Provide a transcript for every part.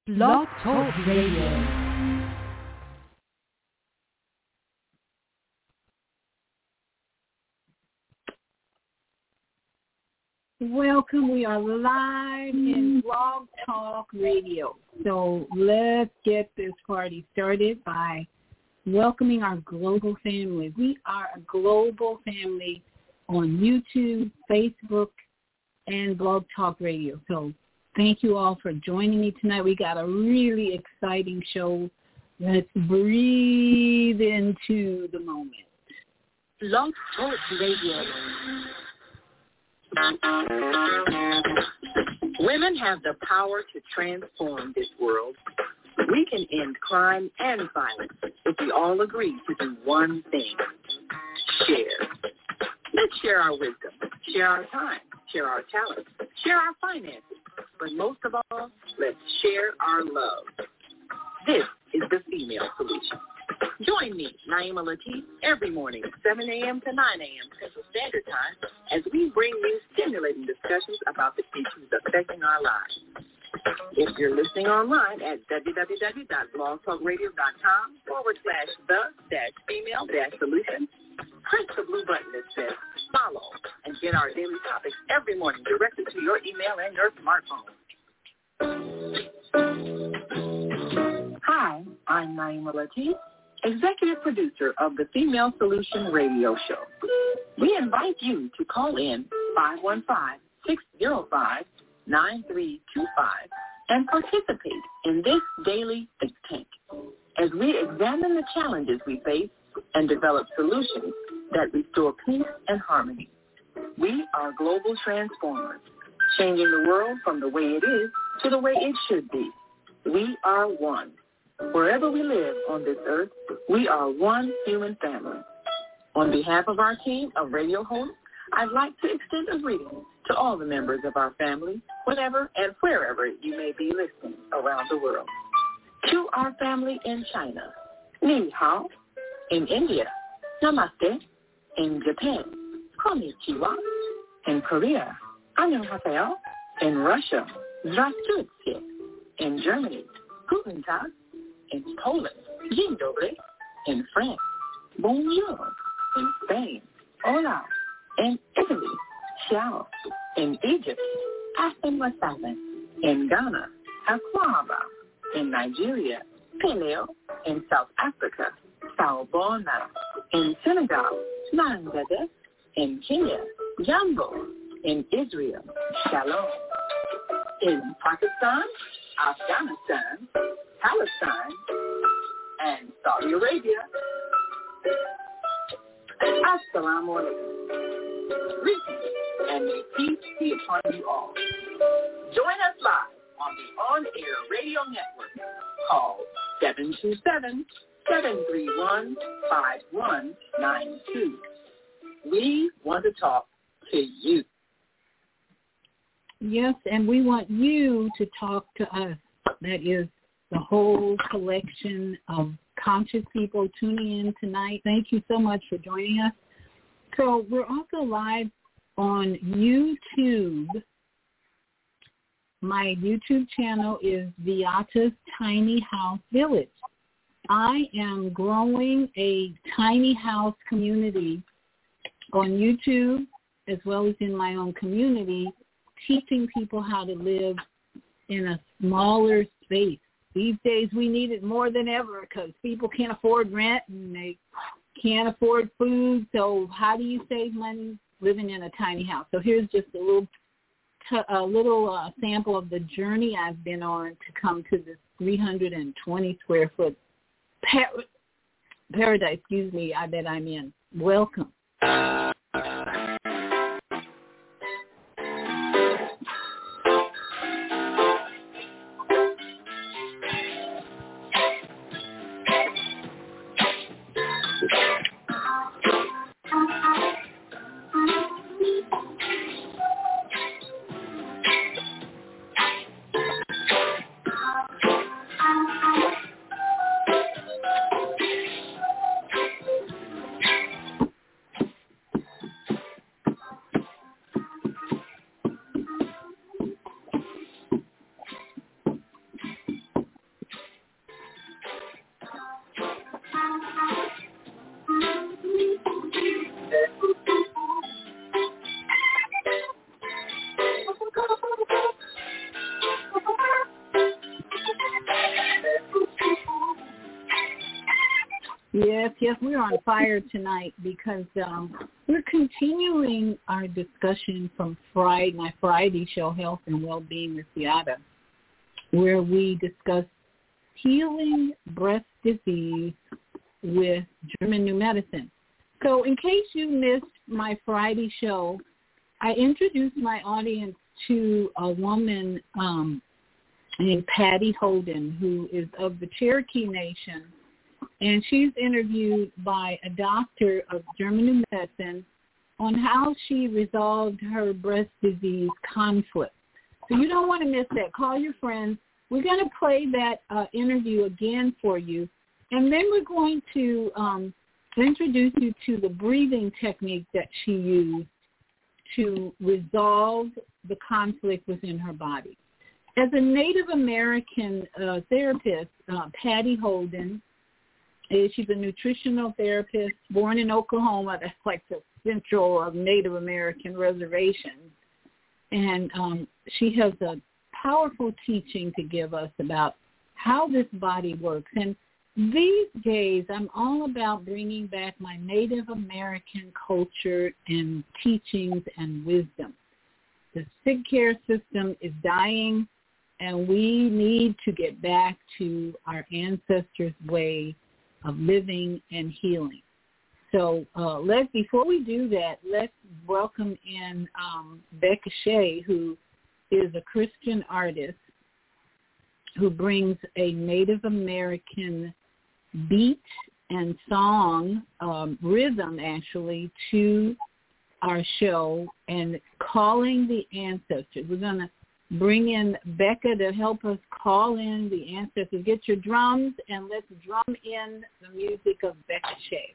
Blog Talk Radio. Welcome. We are live in Blog Talk Radio. So let's get this party started by welcoming our global family. We are a global family on YouTube, Facebook, and Blog Talk Radio. So thank you all for joining me tonight. We got a really exciting show. Let's breathe into the moment. Blog Talk Radio. Women have the power to transform this world. We can end crime and violence if we all agree to do one thing: share. Let's share our wisdom, share our time, share our talents, share our finances, but most of all, let's share our love. This is the Female Solution. Join me, Naima Latif, every morning at 7 a.m. to 9 a.m. Central Standard Time as we bring you stimulating discussions about the issues affecting our lives. If you're listening online at www.blogtalkradio.com/the-female-solution, press the blue button that says follow and get our daily topics every morning directly to your email and your smartphone. Hi, I'm Naima Latif, executive producer of the Female Solution radio show. We invite you to call in 515-605-9325 and participate in this daily think tank as we examine the challenges we face and develop solutions that restore peace and harmony. We are global transformers, changing the world from the way it is to the way it should be. We are one. Wherever we live on this earth, we are one human family. On behalf of our team of radio hosts, I'd like to extend a greeting to all the members of our family, whenever and wherever you may be listening around the world. To our family in China, Ni Hao. In India, Namaste. In Japan, Konnichiwa. In Korea, Annyeonghaseyo. In Russia, Здравствуйте. In Germany, Guten Tag. In Poland, Dzień dobry. In France, bonjour. In Spain, hola. In Italy, ciao. In Egypt, ahlan wa sahlan. In Ghana, akwaba. In Nigeria, peleo. In South Africa, sawubona. In Senegal, nangade. In Kenya, jambo. In Israel, shalom. In Pakistan, Afghanistan, Palestine, and Saudi Arabia. Assalamu alaikum. Greetings, and may peace be upon you all. Join us live on the on-air radio network called 727-731-5192. We want to talk to you. Yes, and we want you to talk to us. That is the whole collection of conscious people tuning in tonight. Thank you so much for joining us. So we're also live on YouTube. My YouTube channel is Viata's Tiny House Village. I am growing a tiny house community on YouTube as well as in my own community, teaching people how to live in a smaller space. These days we need it more than ever because people can't afford rent and they can't afford food. So how do you save money? Living in a tiny house. So here's just a little sample of the journey I've been on to come to this 320 square foot paradise, that I'm in. Welcome. Yes, we're on fire tonight because we're continuing our discussion from my Friday show, Health and Wellbeing with Beata, where we discuss healing breast disease with German New Medicine. So in case you missed my Friday show, I introduced my audience to a woman named Patty Holden, who is of the Cherokee Nation. And she's interviewed by a doctor of German New Medicine on how she resolved her breast disease conflict. So you don't want to miss that. Call your friends. We're going to play that interview again for you. And then we're going to introduce you to the breathing technique that she used to resolve the conflict within her body. As a Native American therapist, Patty Holden, she's a nutritional therapist born in Oklahoma. That's like the central of Native American reservations. And she has a powerful teaching to give us about how this body works. And these days, I'm all about bringing back my Native American culture and teachings and wisdom. The sick care system is dying, and we need to get back to our ancestors' way of living and healing. So before we do that, let's welcome in Becca Shea, who is a Christian artist who brings a Native American beat and song, rhythm actually, to our show and calling the ancestors. We're going to bring in Becca to help us call in the ancestors. Get your drums and let's drum in the music of Becca Shea.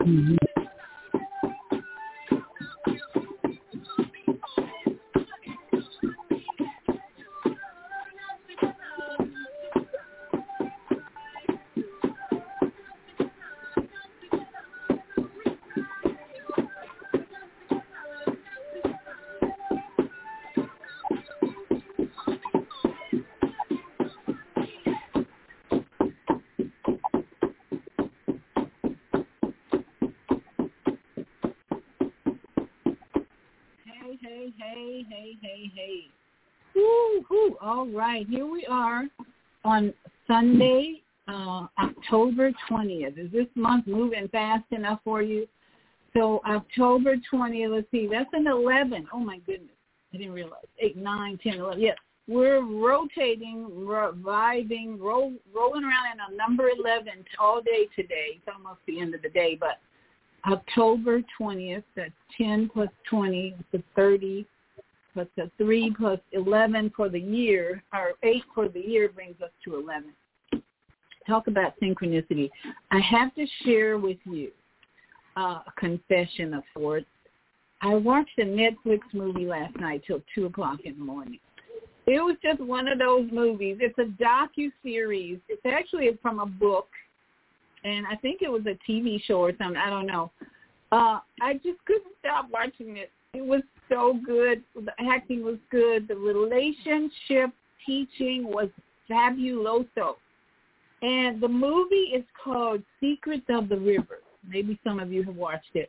Mm-hmm. Hey. Woo-hoo. All right, here we are on Sunday, October 20th. Is this month moving fast enough for you? So October 20th, let's see, that's an 11. Oh, my goodness. I didn't realize. 8, 9, 10, 11. Yes, we're rotating, reviving, rolling around in a number 11 all day today. It's almost the end of the day, but October 20th, that's 10 plus 20, it's 30, plus the 3 plus 11 for the year, or 8 for the year brings us to 11. Talk about synchronicity. I have to share with you a confession of sorts. I watched a Netflix movie last night till 2 o'clock in the morning. It was just one of those movies. It's a docuseries. It's actually from a book, and I think it was a TV show or something. I don't know. I just couldn't stop watching it. It was so good. The acting was good. The relationship teaching was fabuloso. And the movie is called Secrets of the River. Maybe some of you have watched it.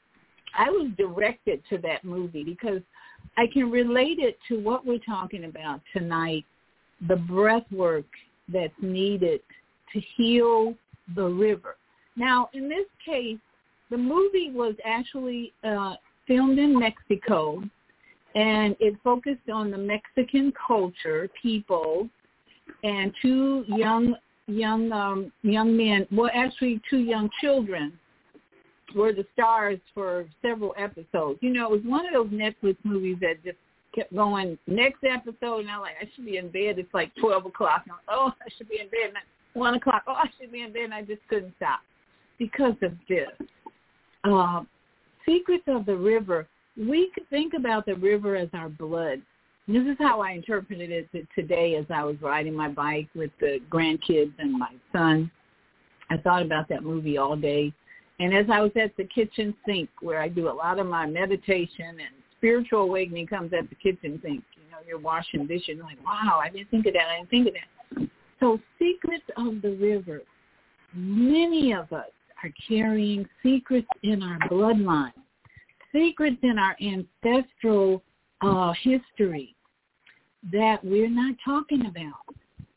I was directed to that movie because I can relate it to what we're talking about tonight, the breath work that's needed to heal the river. Now, in this case, the movie was actually filmed in Mexico, and it focused on the Mexican culture, people, and two young men. Well, actually, 2 young children were the stars for several episodes. You know, it was one of those Netflix movies that just kept going. Next episode, and I'm like, I should be in bed. It's like 12 o'clock. And I should be in bed. And 1 o'clock. I should be in bed. And I just couldn't stop because of this. Secrets of the River. We could think about the river as our blood. This is how I interpreted it today as I was riding my bike with the grandkids and my son. I thought about that movie all day. And as I was at the kitchen sink, where I do a lot of my meditation and spiritual awakening comes at the kitchen sink. You know, you're washing dishes. You're like, wow, I didn't think of that. So Secrets of the River. Many of us are carrying secrets in our bloodline, secrets in our ancestral history that we're not talking about.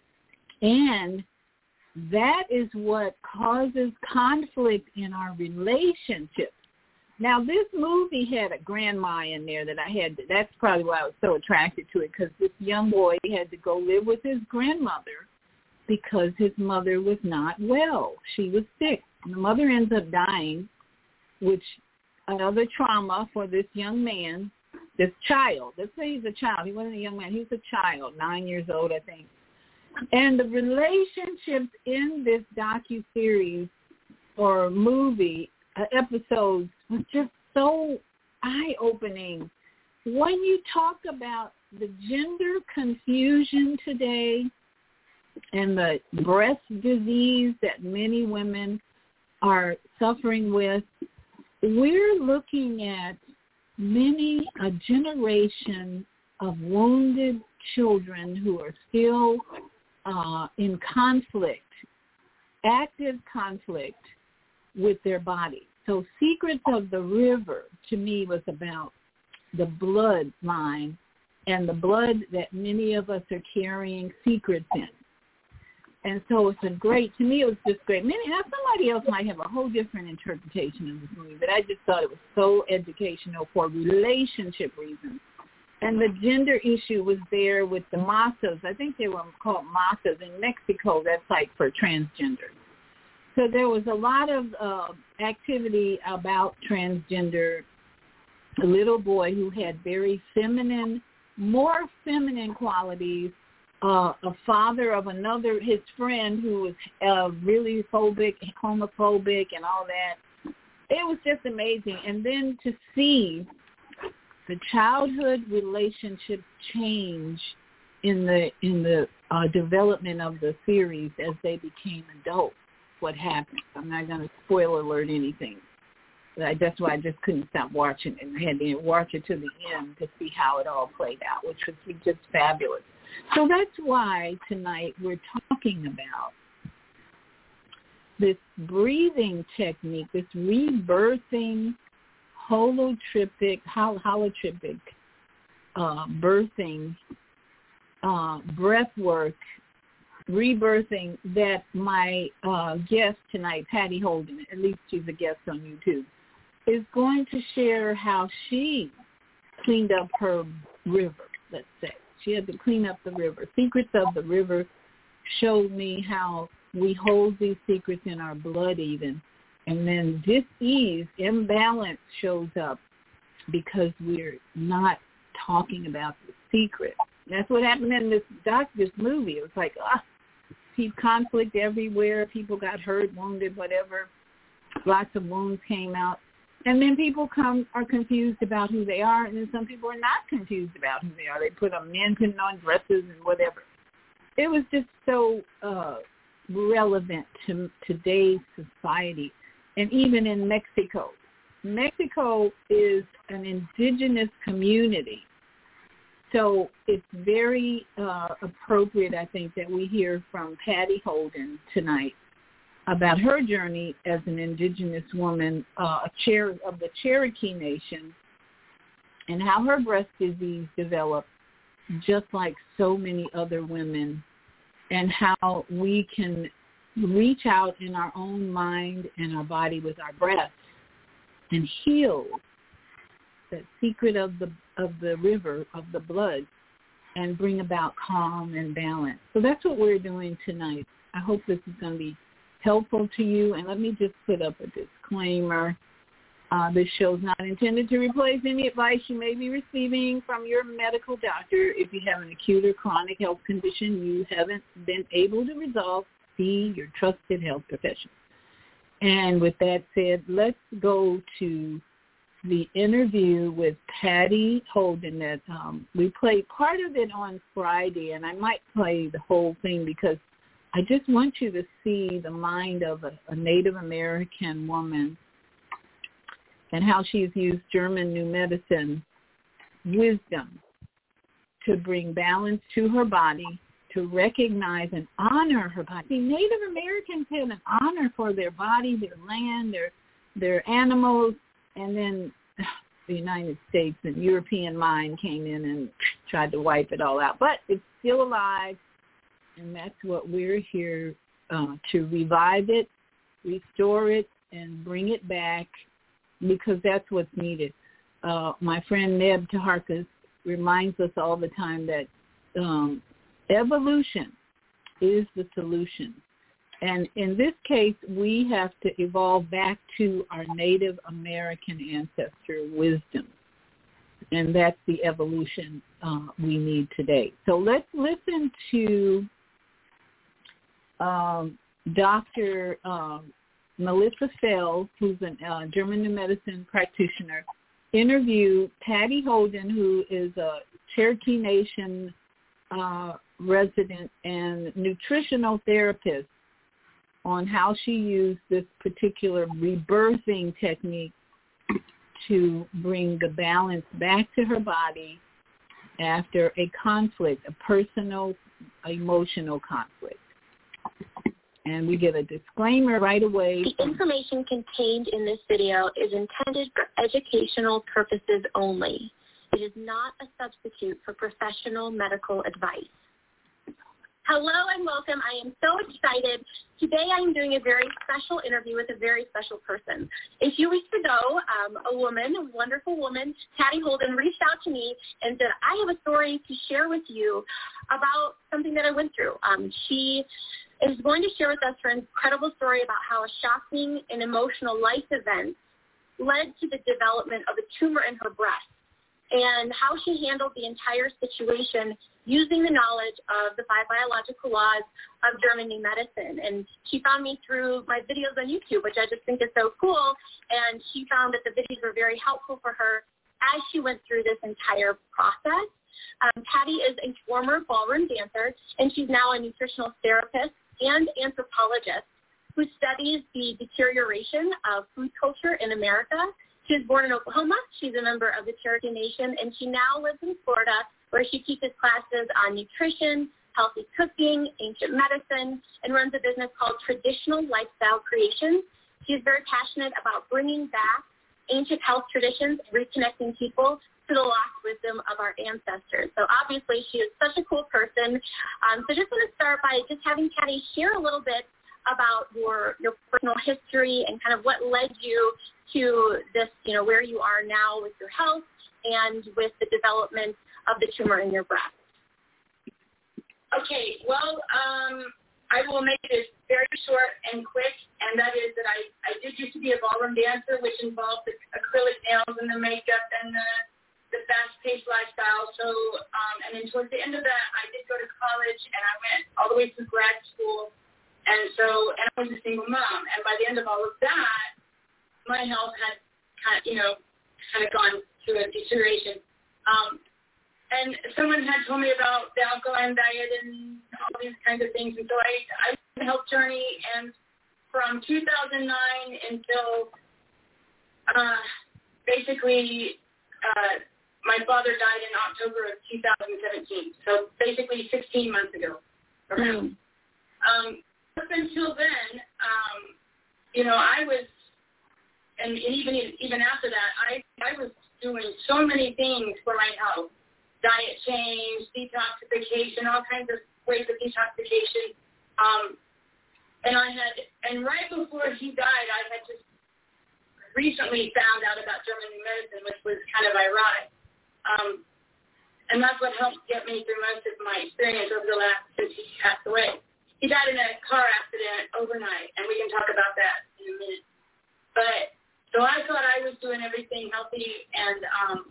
And that is what causes conflict in our relationships. Now, this movie had a grandma in there that that's probably why I was so attracted to it, because this young boy had to go live with his grandmother because his mother was not well. She was sick. And the mother ends up dying, which another trauma for this young man, this child. Let's say he's a child. He wasn't a young man. He was a child, 9 years old, I think. And the relationships in this docuseries or movie episodes was just so eye-opening. When you talk about the gender confusion today and the breast disease that many women are suffering with, we're looking at a generation of wounded children who are still in conflict, active conflict with their body. So Secrets of the River, to me, was about the bloodline and the blood that many of us are carrying secrets in. And so to me, it was just great. Now, somebody else might have a whole different interpretation of this movie, but I just thought it was so educational for relationship reasons. And the gender issue was there with the masas. I think they were called masas in Mexico. That's like for transgender. So there was a lot of activity about transgender. A little boy who had very more feminine qualities, a father of his friend who was really homophobic and all that. it was just amazing. And then to see the childhood relationships change in the development of the series as they became adults, what happened. I'm not going to spoiler alert anything. That's why I just couldn't stop watching it. I had to watch it to the end to see how it all played out, which was just fabulous. So that's why tonight we're talking about this breathing technique, this rebirthing holotropic birthing, breath work, rebirthing that my guest tonight, Patty Holden, at least she's a guest on YouTube, is going to share how she cleaned up her river, let's say. She had to clean up the river. Secrets of the River showed me how we hold these secrets in our blood even. And then dis-ease, imbalance shows up because we're not talking about the secret. That's what happened in this movie. It was like, conflict everywhere. People got hurt, wounded, whatever. Lots of wounds came out. And then people are confused about who they are, and then some people are not confused about who they are. They put on men putting on dresses and whatever. It was just so relevant to today's society. And even in Mexico. Mexico is an indigenous community. So it's very appropriate, I think, that we hear from Patty Holden tonight about her journey as an indigenous woman, of the Cherokee Nation, and how her breast disease developed just like so many other women, and how we can reach out in our own mind and our body with our breath and heal that secret of the river, of the blood, and bring about calm and balance. So that's what we're doing tonight. I hope this is going to be helpful to you. And let me just put up a disclaimer. This show is not intended to replace any advice you may be receiving from your medical doctor. If you have an acute or chronic health condition you haven't been able to resolve, see your trusted health professional. And with that said, let's go to the interview with Patty Holden that we played part of it on Friday, and I might play the whole thing because I just want you to see the mind of a Native American woman and how she's used German New Medicine wisdom to bring balance to her body, to recognize and honor her body. See, Native Americans had an honor for their body, their land, their animals, and then the United States and European mind came in and tried to wipe it all out. But it's still alive, and that's what we're here to revive it, restore it, and bring it back, because that's what's needed. My friend Neb Taharkas reminds us all the time that evolution is the solution. And in this case, we have to evolve back to our Native American ancestor wisdom. And that's the evolution we need today. So let's listen to Dr. Melissa Fels, who's a German New Medicine practitioner, interview Patty Holden, who is a Cherokee Nation resident and nutritional therapist, on how she used this particular rebirthing technique to bring the balance back to her body after a conflict, a personal, emotional conflict. And we get a disclaimer right away. The information contained in this video is intended for educational purposes only. It is not a substitute for professional medical advice. Hello and welcome. I am so excited. Today I am doing a very special interview with a very special person. A few weeks ago, a wonderful woman, Patty Holden, reached out to me and said, I have a story to share with you about something that I went through. She is going to share with us her incredible story about how a shocking and emotional life event led to the development of a tumor in her breast. and how she handled the entire situation using the knowledge of the 5 biological laws of German New Medicine. And she found me through my videos on YouTube, which I just think is so cool, and she found that the videos were very helpful for her as she went through this entire process. Patty is a former ballroom dancer, and she's now a nutritional therapist and anthropologist who studies the deterioration of food culture in America. She was born in Oklahoma. She's a member of the Cherokee Nation, and she now lives in Florida, where she teaches classes on nutrition, healthy cooking, ancient medicine, and runs a business called Traditional Lifestyle Creations. She is very passionate about bringing back ancient health traditions, reconnecting people to the lost wisdom of our ancestors. So obviously she is such a cool person. So just want to start by just having Patty share a little bit about your personal history and kind of what led you to this, where you are now with your health and with the development of the tumor in your breast. Okay, well, I will make this very short and quick, and that is that I did used to be a ballroom dancer, which involved the acrylic nails and the makeup and the fast-paced lifestyle. So, and then towards the end of that, I did go to college, and I went all the way through grad school, and I was a single mom. And by the end of all of that, my health had kind of gone through a deterioration. And someone had told me about the alkaline diet and all these kinds of things. And so I went on a health journey, and from 2009 until basically my father died in October of 2017. So basically 16 months ago. Around. Up until then, I was, and even after that, I was doing so many things for my health. Diet change, detoxification, all kinds of ways of detoxification. And right before he died, I had just recently found out about German New Medicine, which was kind of ironic. And that's what helped get me through most of my experience over the last, since he passed away. He died in a car accident overnight, and we can talk about that in a minute. But, so I thought I was doing everything healthy, and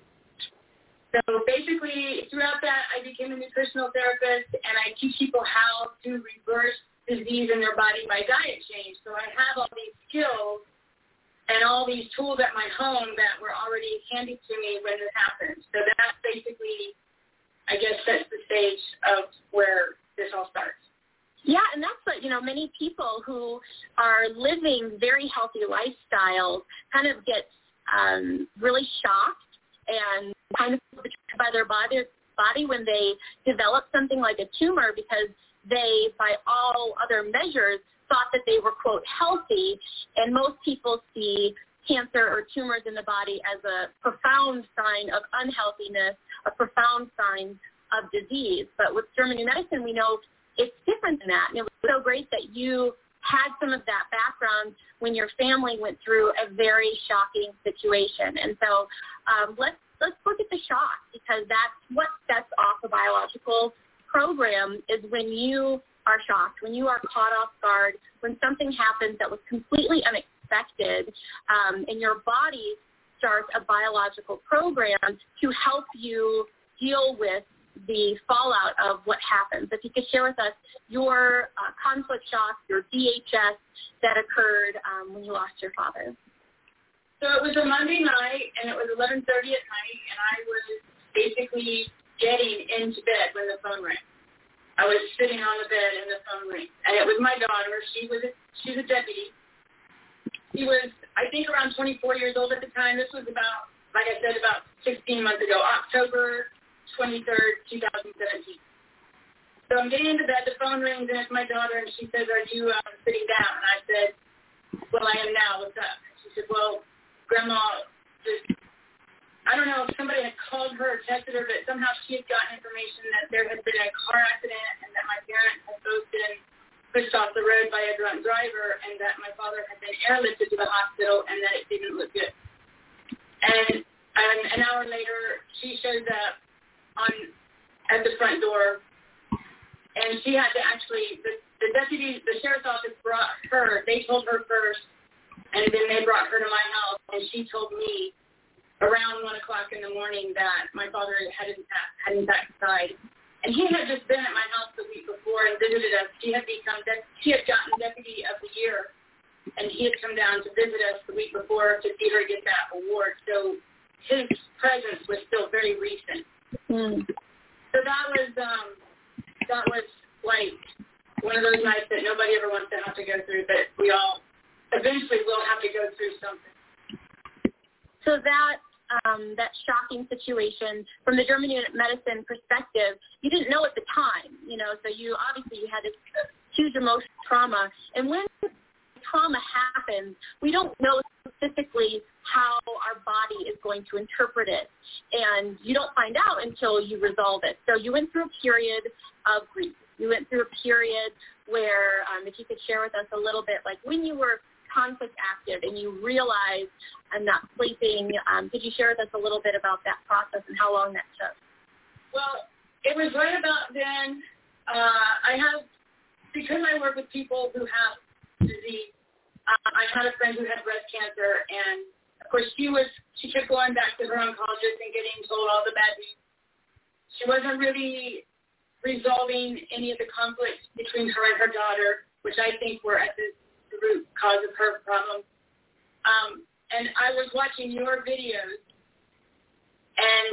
so basically, throughout that, I became a nutritional therapist, and I teach people how to reverse disease in their body by diet change. So I have all these skills and all these tools at my home that were already handed to me when this happened. So that basically, I guess, sets the stage of where this all starts. Yeah, and that's what, many people who are living very healthy lifestyles kind of get really shocked and kind of by their body when they develop something like a tumor, because they, by all other measures, thought that they were, quote, healthy. And most people see cancer or tumors in the body as a profound sign of unhealthiness, a profound sign of disease. But with German New Medicine, we know it's different than that. And it was so great that you had some of that background when your family went through a very shocking situation. And so let's look at the shock, because that's what sets off a biological program, is when you are shocked, when you are caught off guard, when something happens that was completely unexpected, and your body starts a biological program to help you deal with the fallout of what happens. If you could share with us your conflict shock, your DHS that occurred when you lost your father. So it was a Monday night, and it was 11:30 at night, and I was basically getting into bed when the phone rang. I was sitting on the bed, and the phone rang, and it was my daughter. She's a deputy. She was, I think, around 24 years old at the time. This was about, like I said, about 16 months ago, October 23rd, 2017. So I'm getting into bed, the phone rings, and it's my daughter, and she says, "Are you sitting down?" And I said, "Well, I am now. What's up?" And she said, "Well, Grandma, I don't know if somebody had called her or texted her, but somehow she had gotten information that there had been a car accident and that my parents had both been pushed off the road by a drunk driver, and that my father had been airlifted to the hospital, and that it didn't look good." And an hour later, she shows up at the front door, and she had to actually, the deputy, the sheriff's office brought her. They told her first, and then they brought her to my house, and she told me around 1 o'clock in the morning that my father hadn't back died. And he had just been at my house the week before and visited us. He had gotten Deputy of the Year, and he had come down to visit us the week before to see her get that award. So his presence was still very recent. Mm. So that was like one of those nights that nobody ever wants to have to go through, but we all eventually will have to go through something. So that shocking situation, from the German medicine perspective, you didn't know at the time, so you had this huge emotional trauma. And when trauma happens, we don't know specifically how our body is going to interpret it. And you don't find out until you resolve it. So you went through a period of grief. You went through a period where, if you could share with us a little bit, like when you were conflict active and you realized I'm not sleeping, could you share with us a little bit about that process and how long that took? Well, it was right about then. Because I work with people who have disease, I had a friend who had breast cancer, and of course she kept going back to her oncologist and getting told all the bad news. She wasn't really resolving any of the conflicts between her and her daughter, which I think were at the root cause of her problem. And I was watching your videos, and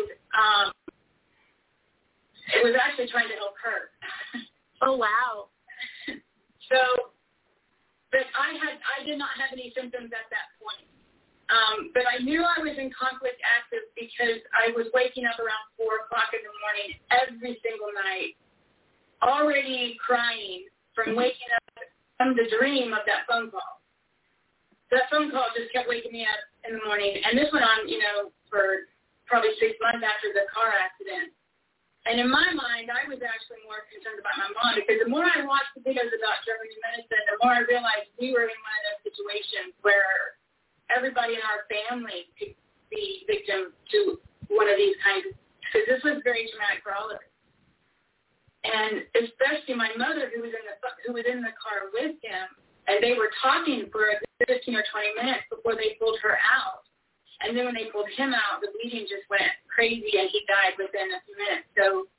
it was actually trying to help her. Oh, wow. So, but I did not have any symptoms at that point. But I knew I was in conflict active because I was waking up around 4 o'clock in the morning every single night, already crying from waking up from the dream of that phone call. That phone call just kept waking me up in the morning. And this went on, for probably 6 months after the car accident. And in my mind, I was actually more concerned about my mom, because the more I watched the videos about German medicine, the more I realized we were in one of those situations where everybody in our family could be victim to one of these kinds of, because this was very traumatic for all of us. And especially my mother, who was in the car with him, and they were talking for 15 or 20 minutes before they pulled her out. And then when they pulled him out, the bleeding just went crazy, and he died within a few minutes. So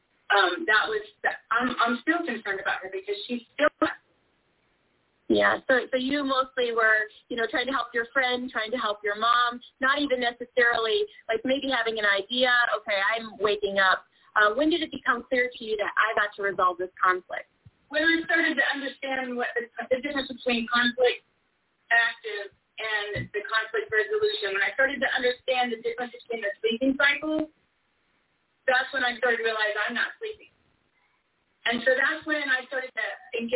I'm still concerned about her because she's still. Yeah. So you mostly were, trying to help your friend, trying to help your mom, not even necessarily like maybe having an idea. Okay, I'm waking up. When did it become clear to you that I got to resolve this conflict? When I started to understand what the difference between conflict active and the conflict resolution, when I started to understand the difference between the sleeping cycles, that's when I started to realize I'm not sleeping. And so that's when I started to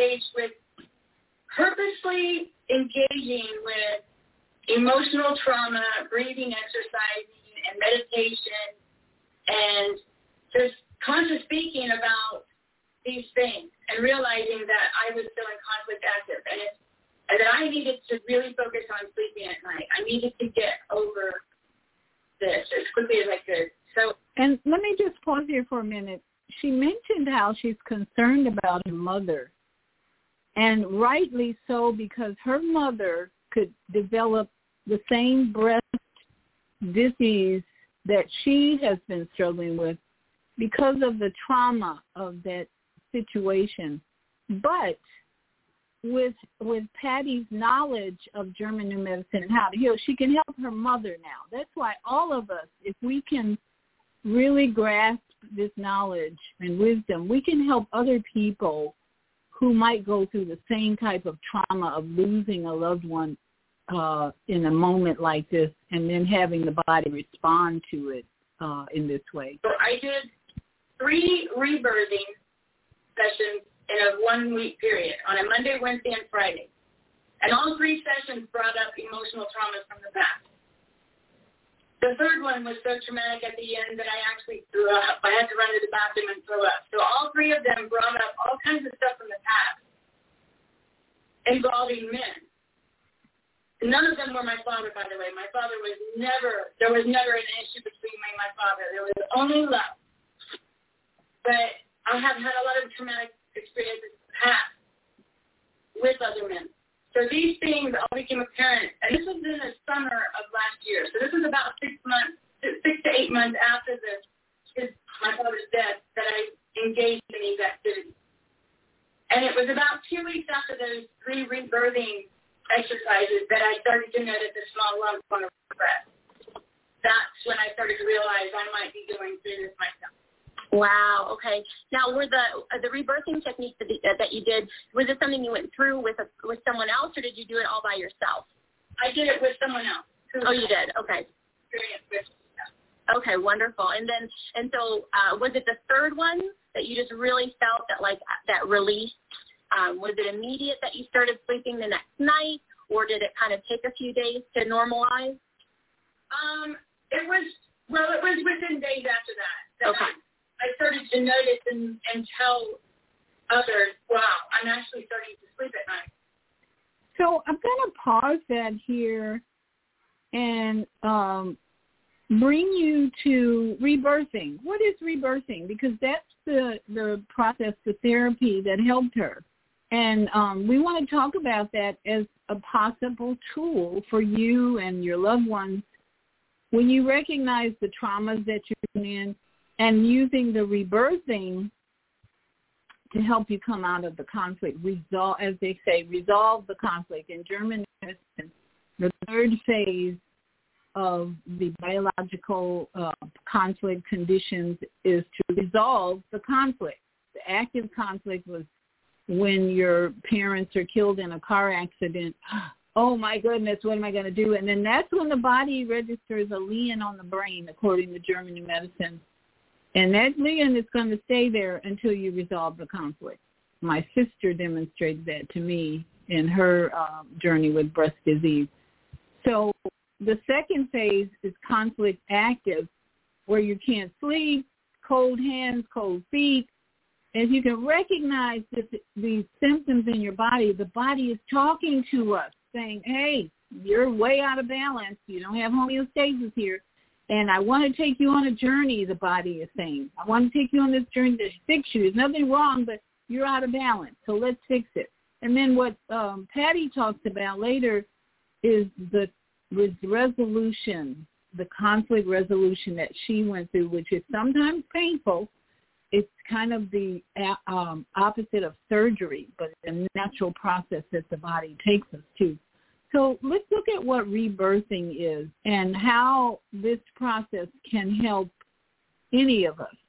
purposely engaging with emotional trauma, breathing, exercising, and meditation, and just conscious speaking about these things and realizing that I was still in conflict active. And that I needed to really focus on sleeping at night. I needed to get over this as quickly as I could. And let me just pause here for a minute. She mentioned how she's concerned about her mother, and rightly so, because her mother could develop the same breast disease that she has been struggling with because of the trauma of that situation. But with Patty's knowledge of German New Medicine and how to heal, she can help her mother now. That's why all of us, if we can really grasp this knowledge and wisdom, we can help other people who might go through the same type of trauma of losing a loved one in a moment like this, and then having the body respond to it in this way. So I did 3 rebirthing sessions in a 1-week period on a Monday, Wednesday, and Friday. And all 3 sessions brought up emotional traumas from the past. The third one was so traumatic at the end that I actually threw up. I had to run to the bathroom and throw up. So all 3 of them brought up all kinds of stuff from the past involving men. None of them were my father, by the way. My father there was never an issue between me and my father. There was only love. But I have had a lot of traumatic experiences in the past with other men. So these things all became apparent, and this was in the summer of last year. So this was about 6 to 8 months after my father's death that I engaged in these activities. And it was about 2 weeks after those 3 rebirthing exercises that I started to notice a small lump on the breast. That's when I started to realize I might be going through this myself. Wow. Okay. Now, were the rebirthing techniques that you did, was it something you went through with someone else, or did you do it all by yourself? I did it with someone else. Oh, you did. Okay. Okay. Wonderful. And so was it the third one that you just really felt that release? Was it immediate that you started sleeping the next night, or did it kind of take a few days to normalize? It was within days after that. Okay. I started to notice and tell others, wow, I'm actually starting to sleep at night. So I'm going to pause that here and bring you to rebirthing. What is rebirthing? Because that's the process, the therapy that helped her. And we want to talk about that as a possible tool for you and your loved ones when you recognize the traumas that you're in, and using the rebirthing to help you come out of the conflict, resolve, as they say, resolve the conflict. In German medicine, the third phase of the biological conflict conditions is to resolve the conflict. The active conflict was when your parents are killed in a car accident. Oh, my goodness, what am I going to do? And then that's when the body registers a lien on the brain, according to German medicine. And that lien is going to stay there until you resolve the conflict. My sister demonstrated that to me in her journey with breast disease. So the second phase is conflict active, where you can't sleep, cold hands, cold feet. As you can recognize these symptoms in your body, the body is talking to us, saying, hey, you're way out of balance. You don't have homeostasis here. And I want to take you on a journey, the body is saying. I want to take you on this journey to fix you. There's nothing wrong, but you're out of balance, so let's fix it. And then what Patty talks about later is the resolution, the conflict resolution that she went through, which is sometimes painful. It's kind of the opposite of surgery, but a natural process that the body takes us to. So let's look at what rebirthing is and how this process can help any of us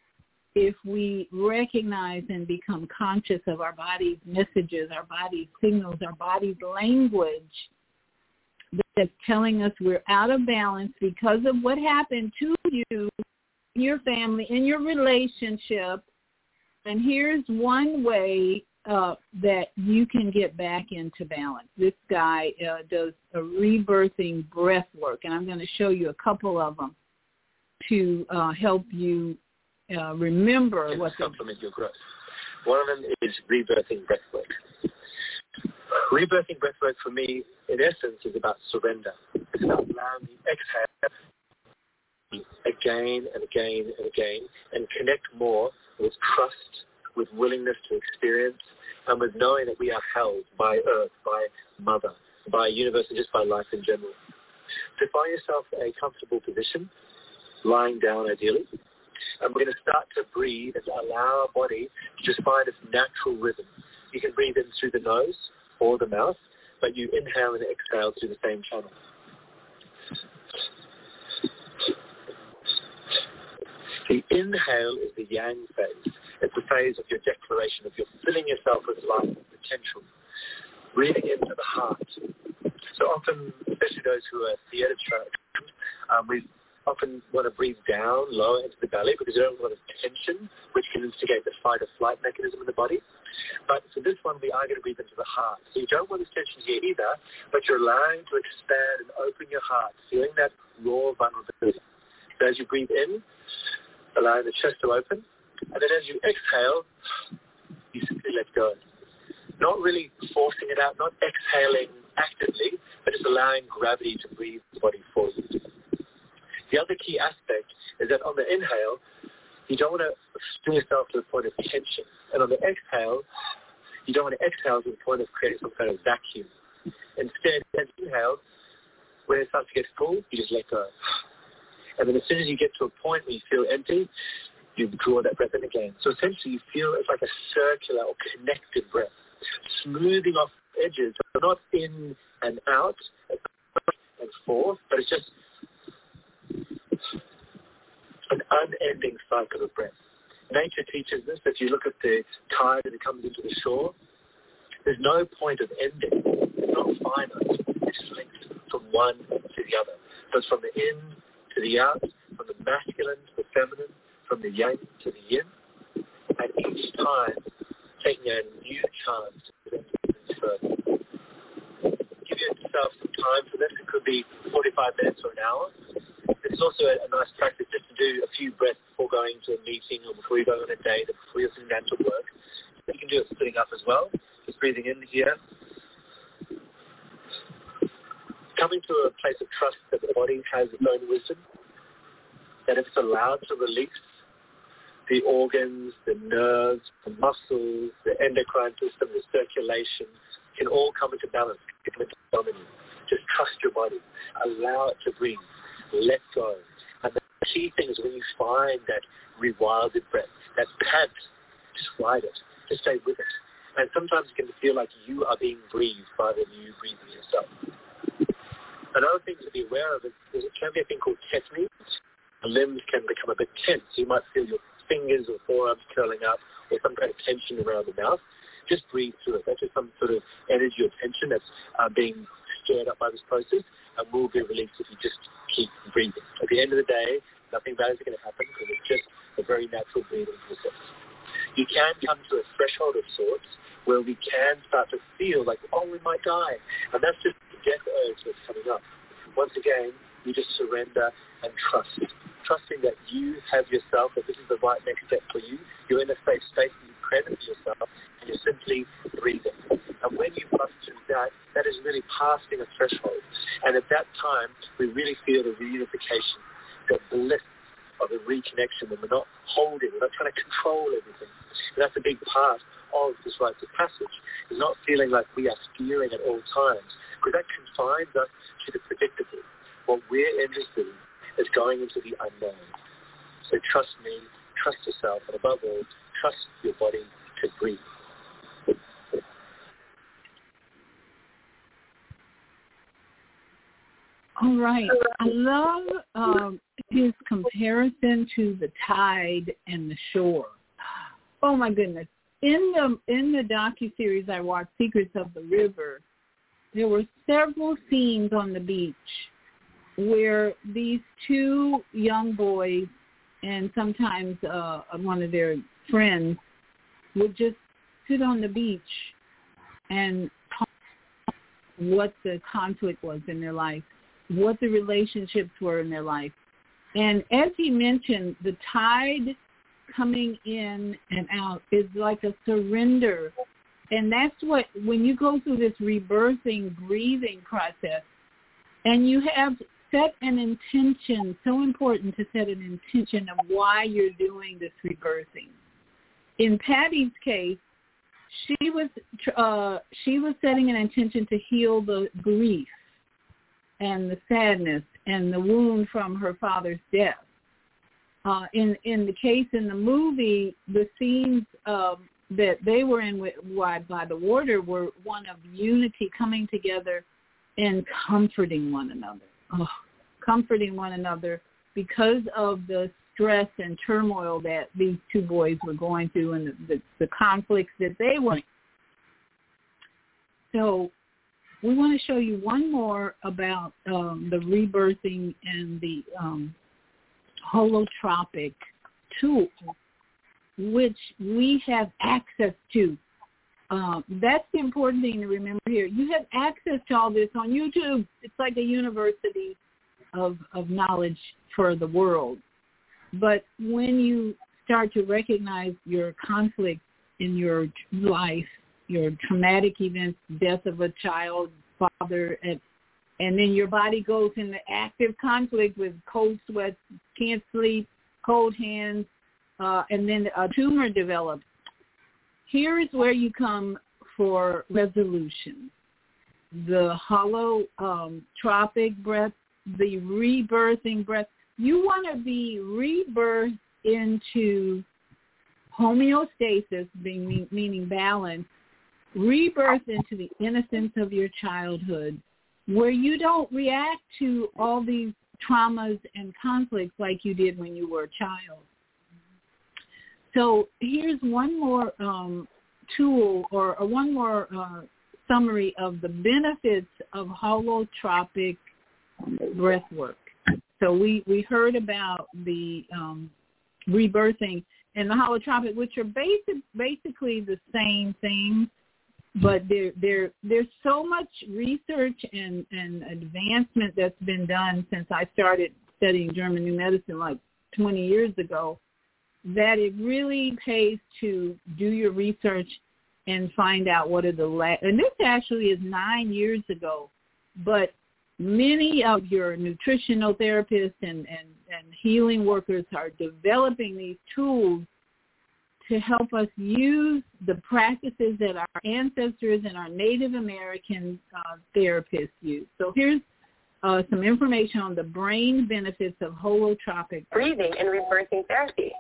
if we recognize and become conscious of our body's messages, our body's signals, our body's language that's telling us we're out of balance because of what happened to you, your family, in your relationship. And here's one way that you can get back into balance. This guy does a rebirthing breath work, and I'm going to show you a couple of them to help you remember what they supplement your growth. One of them is rebirthing breath work. Rebirthing breath work for me, in essence, is about surrender. It's about allowing the exhale again and again and again, and connect more with trust, with willingness to experience, and with knowing that we are held by Earth, by Mother, by universe, and just by life in general. To find yourself a comfortable position, lying down ideally, and we're going to start to breathe and allow our body to just find its natural rhythm. You can breathe in through the nose or the mouth, but you inhale and exhale through the same channel. The inhale is the yang phase. It's the phase of your declaration, of you're filling yourself with life and potential. Breathing into the heart. So often, especially those who are theatre trained, we often want to breathe down, lower into the belly because we don't want a tension, which can instigate the fight or flight mechanism in the body. But for this one, we are going to breathe into the heart. So you don't want this tension here either, but you're allowing to expand and open your heart, feeling that raw vulnerability. So as you breathe in, allowing the chest to open, and then as you exhale, you simply let go. Not really forcing it out, not exhaling actively, but just allowing gravity to breathe the body forward. The other key aspect is that on the inhale, you don't want to bring yourself to the point of tension. And on the exhale, You don't want to exhale to the point of creating some kind of vacuum. Instead, as you inhale, when it starts to get full, you just let go. And then as soon as you get to a point where you feel empty, you draw that breath in again. So essentially you feel it's like a circular or connected breath, smoothing off edges, not in and out and forth, but it's just an unending cycle of breath. Nature teaches this. If you look at the tide that comes into the shore, there's no point of ending. It's not finite. It's linked from one to the other. So it's from the in to the out, from the masculine to the feminine, from the yang to the yin, and each time taking a new chance to present further. Give yourself some time for this. It could be 45 minutes or an hour. It's also a nice practice just to do a few breaths before going to a meeting or before you go on a date or before you're sitting down to work. You can do it sitting up as well, just breathing in here. Coming to a place of trust that the body has its own wisdom, that if it's allowed to release, the organs, the nerves, the muscles, the endocrine system, the circulation can all come into balance, come into harmony. Just trust your body. Allow it to breathe. Let go. And the key thing is when you find that rewilded breath, that pant, just ride it. Just stay with it. And sometimes it can feel like you are being breathed rather than you breathing yourself. Another thing to be aware of is there can be a thing called tetany. The limbs can become a bit tense. You might feel your fingers or forearms curling up or some kind of tension around the mouth. Just breathe through it. That's just some sort of energy or tension that's being stirred up by this process and will be released if you just keep breathing. At the end of the day, nothing bad is going to happen because it's just a very natural breathing process. You can come to a threshold of sorts where we can start to feel like, oh, we might die. And that's just the death urge that's coming up. Once again, you just surrender and trust. Trusting that you have yourself, that this is the right next step for you. You're in a safe space and you credit yourself and you're simply breathing. And when you bust through that, that is really passing a threshold. And at that time, we really feel the reunification, the bliss of the reconnection when we're not holding, we're not trying to control everything. And that's a big part of this rite of passage, is not feeling like we are steering at all times, because that confines us to the predictable. What we're interested in is going into the unknown. So trust me, trust yourself, and above all, trust your body to breathe. All right. I love his comparison to the tide and the shore. Oh my goodness! In the docuseries I watched, Secrets of the River, there were several scenes on the beach where these two young boys and sometimes one of their friends would just sit on the beach and talk what the conflict was in their life, what the relationships were in their life. And as he mentioned, the tide coming in and out is like a surrender. And that's what, when you go through this rebirthing, breathing process, and you have set an intention, so important to set an intention of why you're doing this rebirthing. In Patty's case, she was setting an intention to heal the grief and the sadness and the wound from her father's death. In the case in the movie, the scenes that they were in by the water were one of unity, coming together and comforting one another. Comforting one another because of the stress and turmoil that these two boys were going through and the conflicts that they were in. So we want to show you one more about the rebirthing and the holotropic tool, which we have access to. That's the important thing to remember here. You have access to all this on YouTube. It's like a university of knowledge for the world. But when you start to recognize your conflict in your life, your traumatic events, death of a child, father, and then your body goes into active conflict with cold sweats, can't sleep, cold hands, and then a tumor develops. Here is where you come for resolution. The holotropic breath, the rebirthing breath. You want to be rebirthed into homeostasis, meaning balance, rebirth into the innocence of your childhood, where you don't react to all these traumas and conflicts like you did when you were a child. So here's one more tool or one more summary of the benefits of holotropic breath work. So we heard about the rebirthing and the holotropic, which are basically the same thing, but there's so much research and advancement that's been done since I started studying German New Medicine like 20 years ago, that it really pays to do your research and find out what are and this actually is 9 years ago, but many of your nutritional therapists and healing workers are developing these tools to help us use the practices that our ancestors and our Native American therapists use. So here's some information on the brain benefits of holotropic breathing and rebirthing therapy.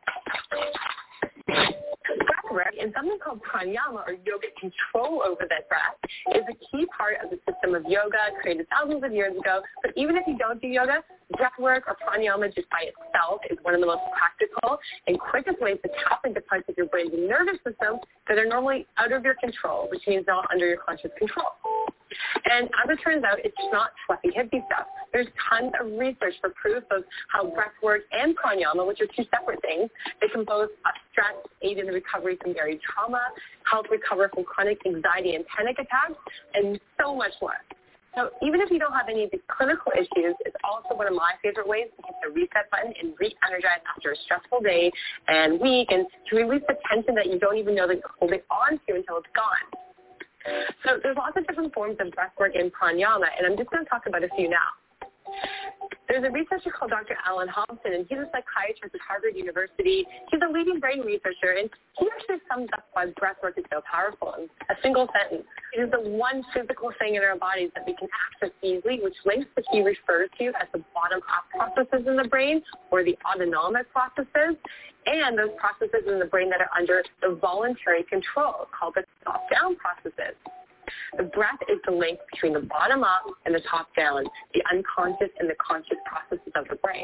Breathwork and something called pranayama, or yogic control over that breath, is a key part of the system of yoga created thousands of years ago. But even if you don't do yoga, breathwork or pranayama just by itself is one of the most practical and quickest ways to tap into parts of your brain and nervous system that are normally out of your control, which means not under your conscious control. And as it turns out, it's not fluffy hippie stuff. There's tons of research for proof of how breathwork and pranayama, which are two separate things, they can both stress, aid in the recovery from varied trauma, help recover from chronic anxiety and panic attacks, and so much more. So even if you don't have any of these clinical issues, it's also one of my favorite ways to hit the reset button and re-energize after a stressful day and week, and to release the tension that you don't even know that you're holding on to until it's gone. So there's lots of different forms of breathwork and pranayama, and I'm just going to talk about a few now. There's a researcher called Dr. Alan Hobson, and he's a psychiatrist at Harvard University. He's a leading brain researcher, and he actually sums up why breathwork is so powerful in a single sentence. It is the one physical thing in our bodies that we can access easily, which links what he refers to as the bottom-up processes in the brain, or the autonomic processes, and those processes in the brain that are under the voluntary control, called the top-down processes. The breath is the link between the bottom up and the top down, the unconscious and the conscious processes of the brain.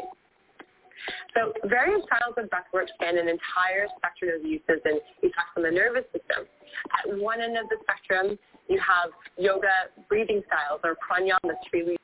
So various styles of breathwork span an entire spectrum of uses and effects on the nervous system. At one end of the spectrum, you have yoga breathing styles, or pranayama, to release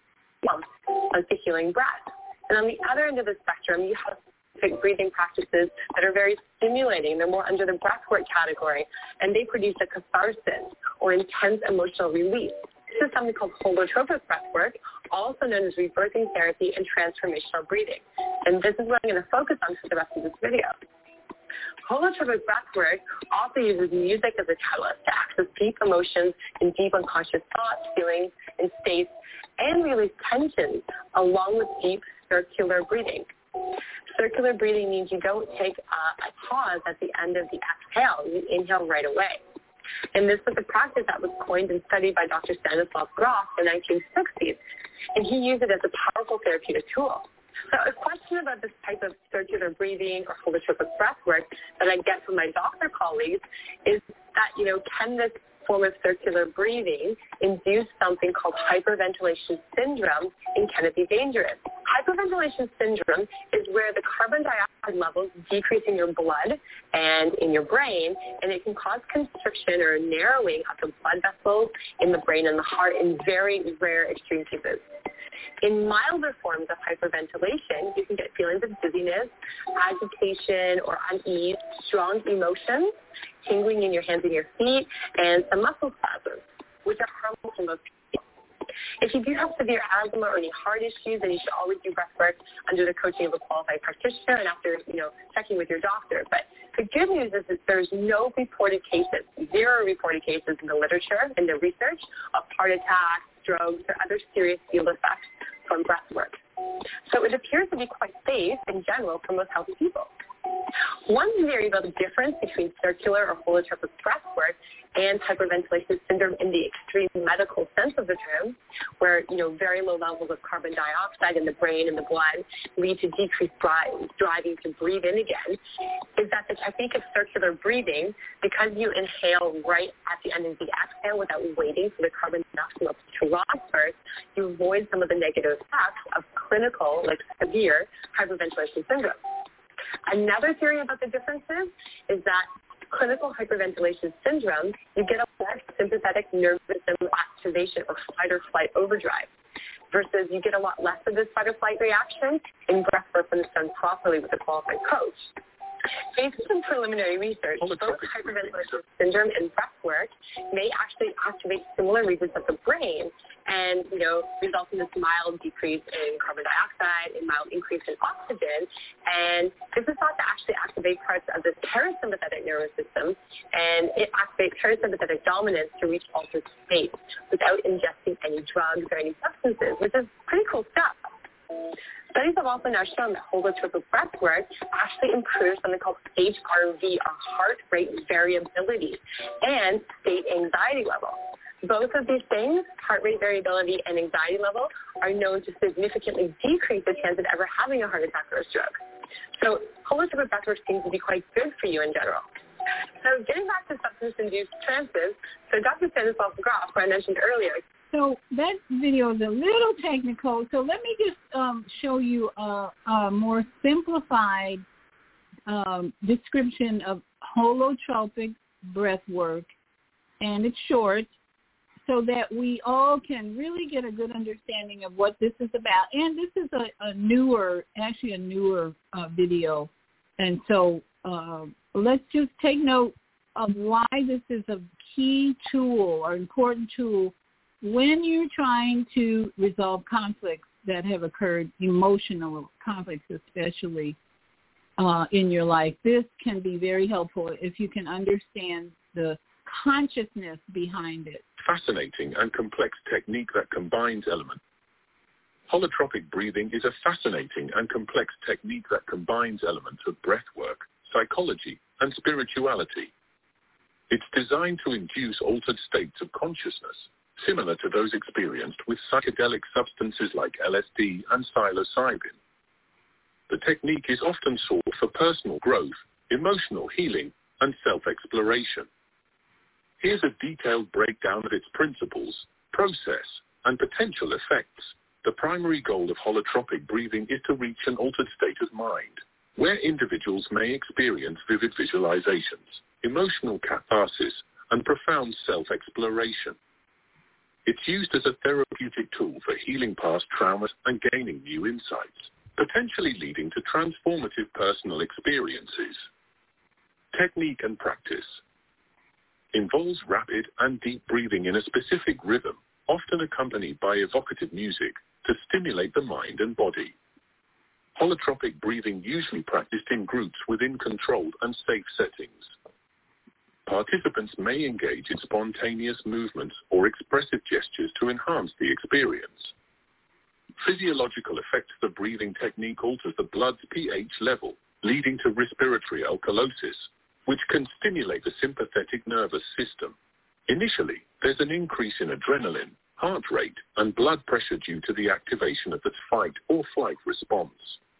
of the healing breath. And on the other end of the spectrum, you have breathing practices that are very stimulating. They're more under the breathwork category, and they produce a catharsis, or intense emotional release. This is something called holotropic breathwork, also known as rebirthing therapy and transformational breathing. And this is what I'm going to focus on for the rest of this video. Holotropic breathwork also uses music as a catalyst to access deep emotions and deep unconscious thoughts, feelings, and states, and release tensions, along with deep circular breathing. Circular breathing means you don't take a pause at the end of the exhale. You inhale right away. And this was a practice that was coined and studied by Dr. Stanislav Grof in the 1960s, and he used it as a powerful therapeutic tool. So a question about this type of circular breathing or holotropic breath work that I get from my doctor colleagues is that, can this form of circular breathing induce something called hyperventilation syndrome, and can it be dangerous? Hyperventilation syndrome is where the carbon dioxide levels decrease in your blood and in your brain, and it can cause constriction or narrowing of the blood vessels in the brain and the heart in very rare extreme cases. In milder forms of hyperventilation, you can get feelings of dizziness, agitation or unease, strong emotions, tingling in your hands and your feet, and some muscle spasms, which are harmful to most people. If you do have severe asthma or any heart issues, then you should always do breath work under the coaching of a qualified practitioner and after, checking with your doctor. But the good news is that there's no reported cases, 0 reported cases in the literature, in the research, of heart attacks, strokes, or other serious field effects from breath work. So it appears to be quite safe in general for most healthy people. One variable difference between circular or holotropic breath work and hyperventilation syndrome in the extreme medical sense of the term, where very low levels of carbon dioxide in the brain and the blood lead to decreased driving to breathe in again, is that the technique of circular breathing, because you inhale right at the end of the exhale without waiting for the carbon dioxide levels to rise first, you avoid some of the negative effects of clinical, like severe hyperventilation syndrome. Another theory about the differences is that clinical hyperventilation syndrome, you get a more sympathetic nervous system activation or fight or flight overdrive, versus you get a lot less of this fight or flight reaction in breath work when it's done properly with a qualified coach. Based on preliminary research, both hyperventilation syndrome and breath work may actually activate similar regions of the brain and, result in this mild decrease in carbon dioxide and mild increase in oxygen. And this is thought to actually activate parts of the parasympathetic nervous system, and it activates parasympathetic dominance to reach altered states without ingesting any drugs or any substances, which is pretty cool stuff. Studies have also now shown that holotropic breath work actually improves something called HRV, or heart rate variability, and state anxiety level. Both of these things, heart rate variability and anxiety level, are known to significantly decrease the chance of ever having a heart attack or a stroke. So holotropic breath work seems to be quite good for you in general. So getting back to substance-induced trances, so Dr. Stanislav Grof, who I mentioned earlier. So that video is a little technical, so let me just show you a more simplified description of holotropic breath work, and it's short, so that we all can really get a good understanding of what this is about. And this is a newer video, and so let's just take note of why this is a key tool or important tool when you're trying to resolve conflicts that have occurred, emotional conflicts especially in your life. This can be very helpful if you can understand the consciousness behind it. Fascinating and complex technique that combines elements. Holotropic breathing is a fascinating and complex technique that combines elements of breath work, psychology, and spirituality. It's designed to induce altered states of consciousness, similar to those experienced with psychedelic substances like LSD and psilocybin. The technique is often sought for personal growth, emotional healing, and self-exploration. Here's a detailed breakdown of its principles, process, and potential effects. The primary goal of holotropic breathing is to reach an altered state of mind, where individuals may experience vivid visualizations, emotional catharsis, and profound self-exploration. It's used as a therapeutic tool for healing past traumas and gaining new insights, potentially leading to transformative personal experiences. Technique and practice involves rapid and deep breathing in a specific rhythm, often accompanied by evocative music, to stimulate the mind and body. Holotropic breathing usually practiced in groups within controlled and safe settings. Participants may engage in spontaneous movements or expressive gestures to enhance the experience. Physiological effects of the breathing technique alters the blood's pH level, leading to respiratory alkalosis, which can stimulate the sympathetic nervous system. Initially, there's an increase in adrenaline, heart rate, and blood pressure due to the activation of the fight or flight response.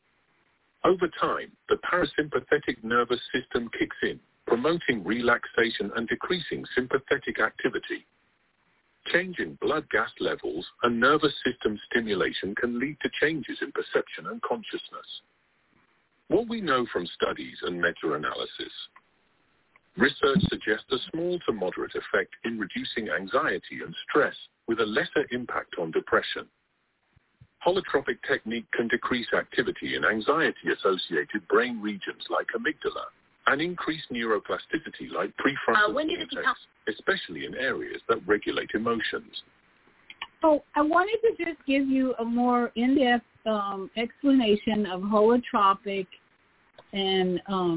Over time, the parasympathetic nervous system kicks in, promoting relaxation and decreasing sympathetic activity. Change in blood gas levels and nervous system stimulation can lead to changes in perception and consciousness. What we know from studies and meta-analysis. Research suggests a small to moderate effect in reducing anxiety and stress, with a lesser impact on depression. Holotropic technique can decrease activity in anxiety-associated brain regions like amygdala, and increase neuroplasticity like prefrontal cortex, especially in areas that regulate emotions. So I wanted to just give you a more in-depth explanation of holotropic and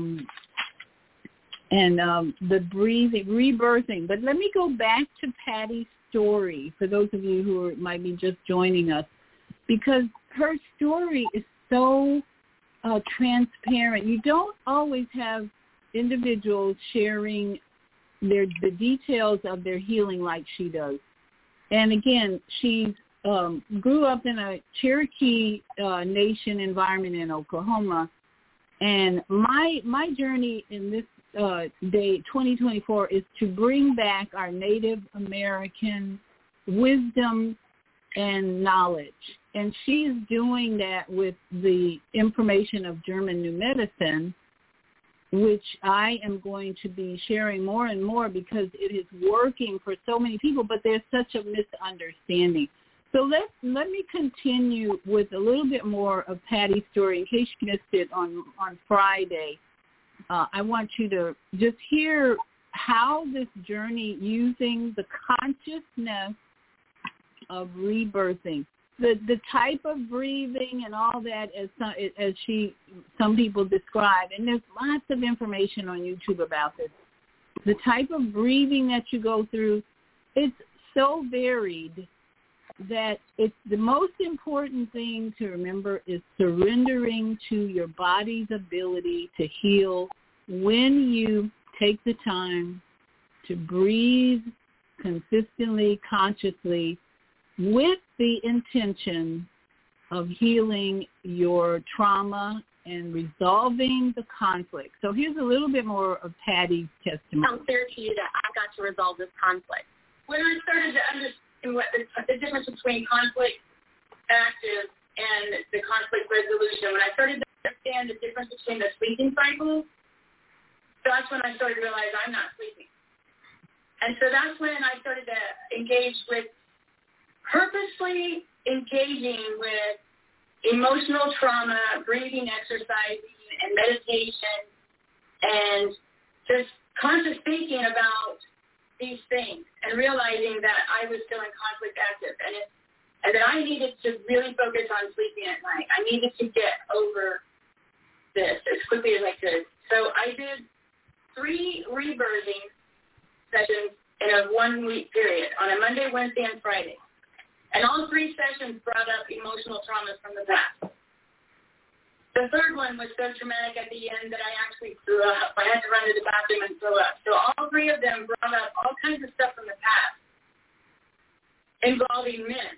the breathing, rebirthing. But let me go back to Patty's story for those of you who might be just joining us, because her story is so transparent. You don't always have individuals sharing the details of their healing like she does. And again, she grew up in a Cherokee Nation environment in Oklahoma. And my journey in this day, 2024, is to bring back our Native American wisdom and knowledge. And she's doing that with the information of German New Medicine, which I am going to be sharing more and more because it is working for so many people, but there's such a misunderstanding. So let me continue with a little bit more of Patty's story in case you missed it on Friday. I want you to just hear how this journey using the consciousness of rebirthing, the type of breathing and all that as some people describe, and there's lots of information on YouTube about this. The type of breathing that you go through, it's so varied that it's the most important thing to remember is surrendering to your body's ability to heal when you take the time to breathe consistently, consciously, with the intention of healing your trauma and resolving the conflict. So here's a little bit more of Patty's testimony. Sounds clear to you that I got to resolve this conflict. When I started to understand what the difference between conflict active and the conflict resolution, when I started to understand the difference between the sleeping cycles, that's when I started to realize I'm not sleeping. And so that's when I started to engage with purposely engaging with emotional trauma, breathing exercising, and meditation, and just conscious thinking about these things and realizing that I was still in conflict active and that I needed to really focus on sleeping at night. I needed to get over this as quickly as I could. So I did 3 rebirthing sessions in a 1-week period on a Monday, Wednesday, and Friday. And all 3 sessions brought up emotional traumas from the past. The third one was so traumatic at the end that I actually threw up. I had to run to the bathroom and throw up. So all 3 of them brought up all kinds of stuff from the past involving men.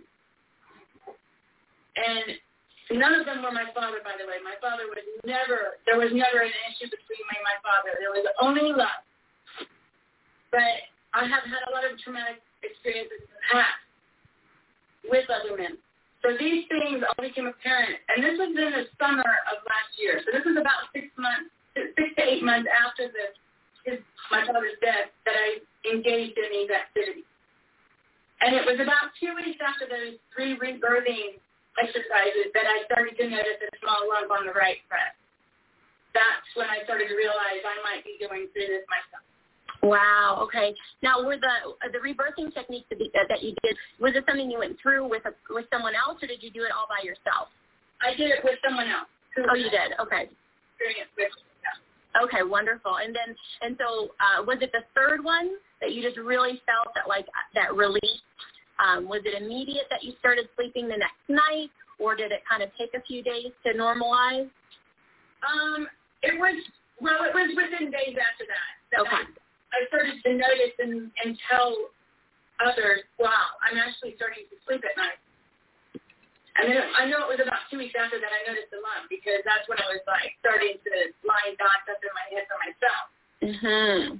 And none of them were my father, by the way. My father there was never an issue between me and my father. There was only love. But I have had a lot of traumatic experiences in the past with other men. So these things all became apparent, and this was in the summer of last year. So this was about 6 to 8 months after my father's death that I engaged in these activities. And it was about 2 weeks after those 3 rebirthing exercises that I started to notice a small lump on the right breast. That's when I started to realize I might be going through this myself. Wow. Okay. Now, were the rebirthing techniques that you did, was it something you went through with someone else, or did you do it all by yourself? I did it with someone else. Oh, you did. Okay. Okay. Wonderful. And so was it the third one that you just really felt that relief? Was it immediate that you started sleeping the next night, or did it kind of take a few days to normalize? It was within days after that. Okay. I started to notice and tell others, wow, I'm actually starting to sleep at night. And then I know it was about 2 weeks after that I noticed the lump, because that's when I was starting to line dots up in my head for myself. Mm-hmm.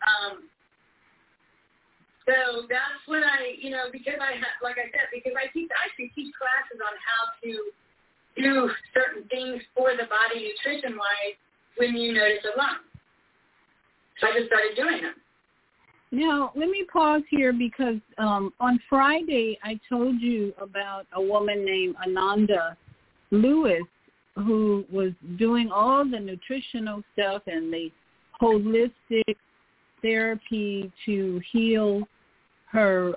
So that's when I, because I had, like I said, because I actually teach classes on how to do certain things for the body nutrition-wise when you notice a lump. So I just started doing them. Now, let me pause here because on Friday I told you about a woman named Ananda Lewis who was doing all the nutritional stuff and the holistic therapy to heal her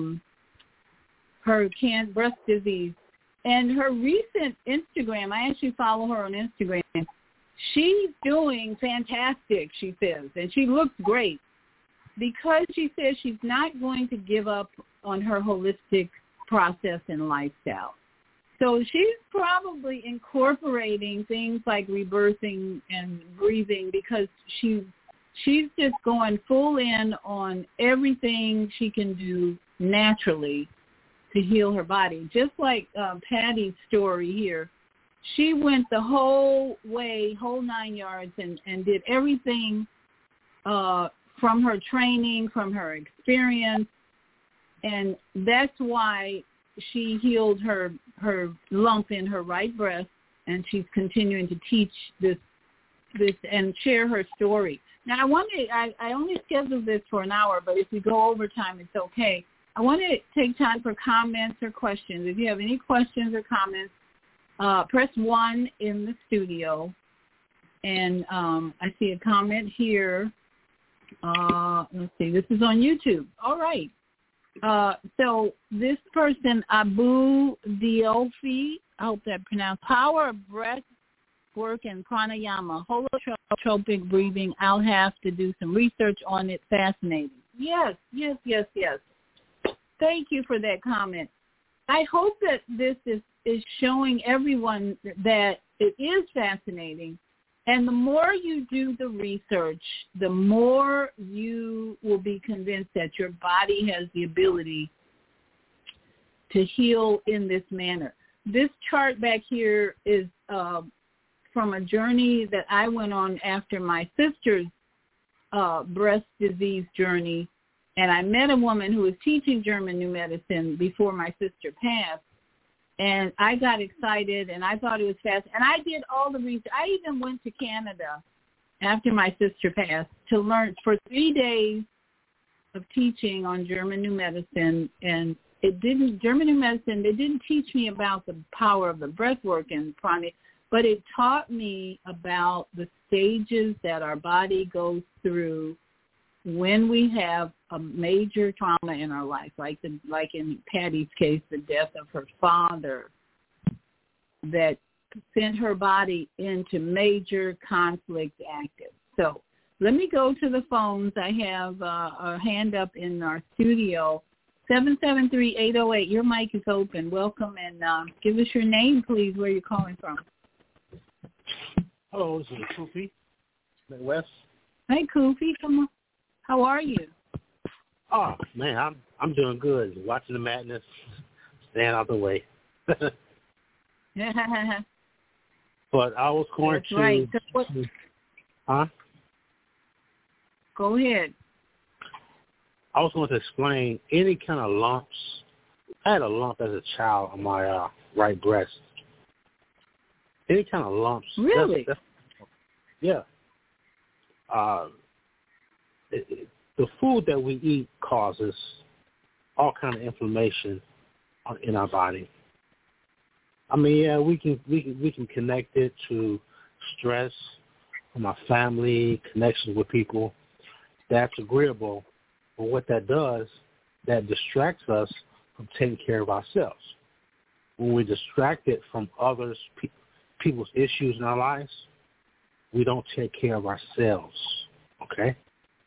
breast disease. And her recent Instagram, I actually follow her on Instagram, she's doing fantastic, she says, and she looks great because she says she's not going to give up on her holistic process and lifestyle. So she's probably incorporating things like rebirthing and breathing because she's just going full in on everything she can do naturally to heal her body. Just like Patty's story here. She went the whole way, whole 9 yards, and did everything from her training, from her experience, and that's why she healed her lump in her right breast, and she's continuing to teach this and share her story. Now, I only scheduled this for an hour, but if we go over time, it's okay. I want to take time for comments or questions. If you have any questions or comments, press 1 in the studio. And I see a comment here. Let's see. This is on YouTube. All right. So this person, Abu Diofi, I hope that pronounced, power of breath work and pranayama, holotropic breathing. I'll have to do some research on it. Fascinating. Yes. Thank you for that comment. I hope that this is showing everyone that it is fascinating. And the more you do the research, the more you will be convinced that your body has the ability to heal in this manner. This chart back here is from a journey that I went on after my sister's breast disease journey. And I met a woman who was teaching German New Medicine before my sister passed. And I got excited, and I thought it was fast. And I did all the research. I even went to Canada after my sister passed to learn for 3 days of teaching on German New Medicine. And German New Medicine, they didn't teach me about the power of the breath work and prana, but it taught me about the stages that our body goes through when we have a major trauma in our life, like in Patty's case, the death of her father, that sent her body into major conflict active. So let me go to the phones. I have a hand up in our studio, 773-808. Your mic is open. Welcome, and give us your name, please, where you're calling from. Hello, this is Kofi, West. Hey, Kofi, come on. How are you? Oh man, I'm doing good. Watching the madness, staying out the way. But I was going That's right. Huh? Go ahead. I was going to explain any kind of lumps. I had a lump as a child on my right breast. Any kind of lumps. Really? Yeah. The food that we eat causes all kind of inflammation in our body. I mean, yeah, we can connect it to stress from our family, connections with people. That's agreeable, but what that does, that distracts us from taking care of ourselves. When we're distracted from others, people's issues in our lives, we don't take care of ourselves. Okay.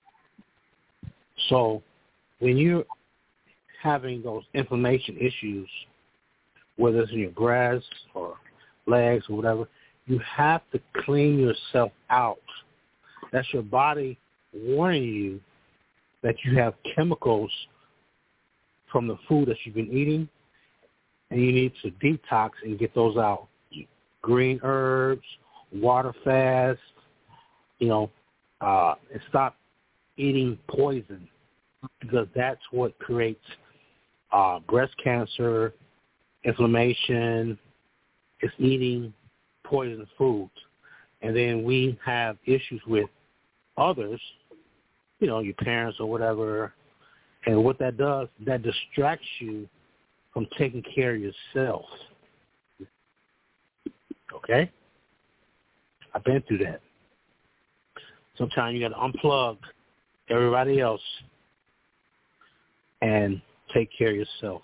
So when you're having those inflammation issues, whether it's in your breast or legs or whatever, you have to clean yourself out. That's your body warning you that you have chemicals from the food that you've been eating, and you need to detox and get those out. Green herbs, water fast, and stop eating poison, because that's what creates breast cancer, inflammation. It's eating poison foods. And then we have issues with others, your parents or whatever. And what that does, that distracts you from taking care of yourself. Okay? I've been through that. Sometimes you got to unplug everybody else and take care of yourself.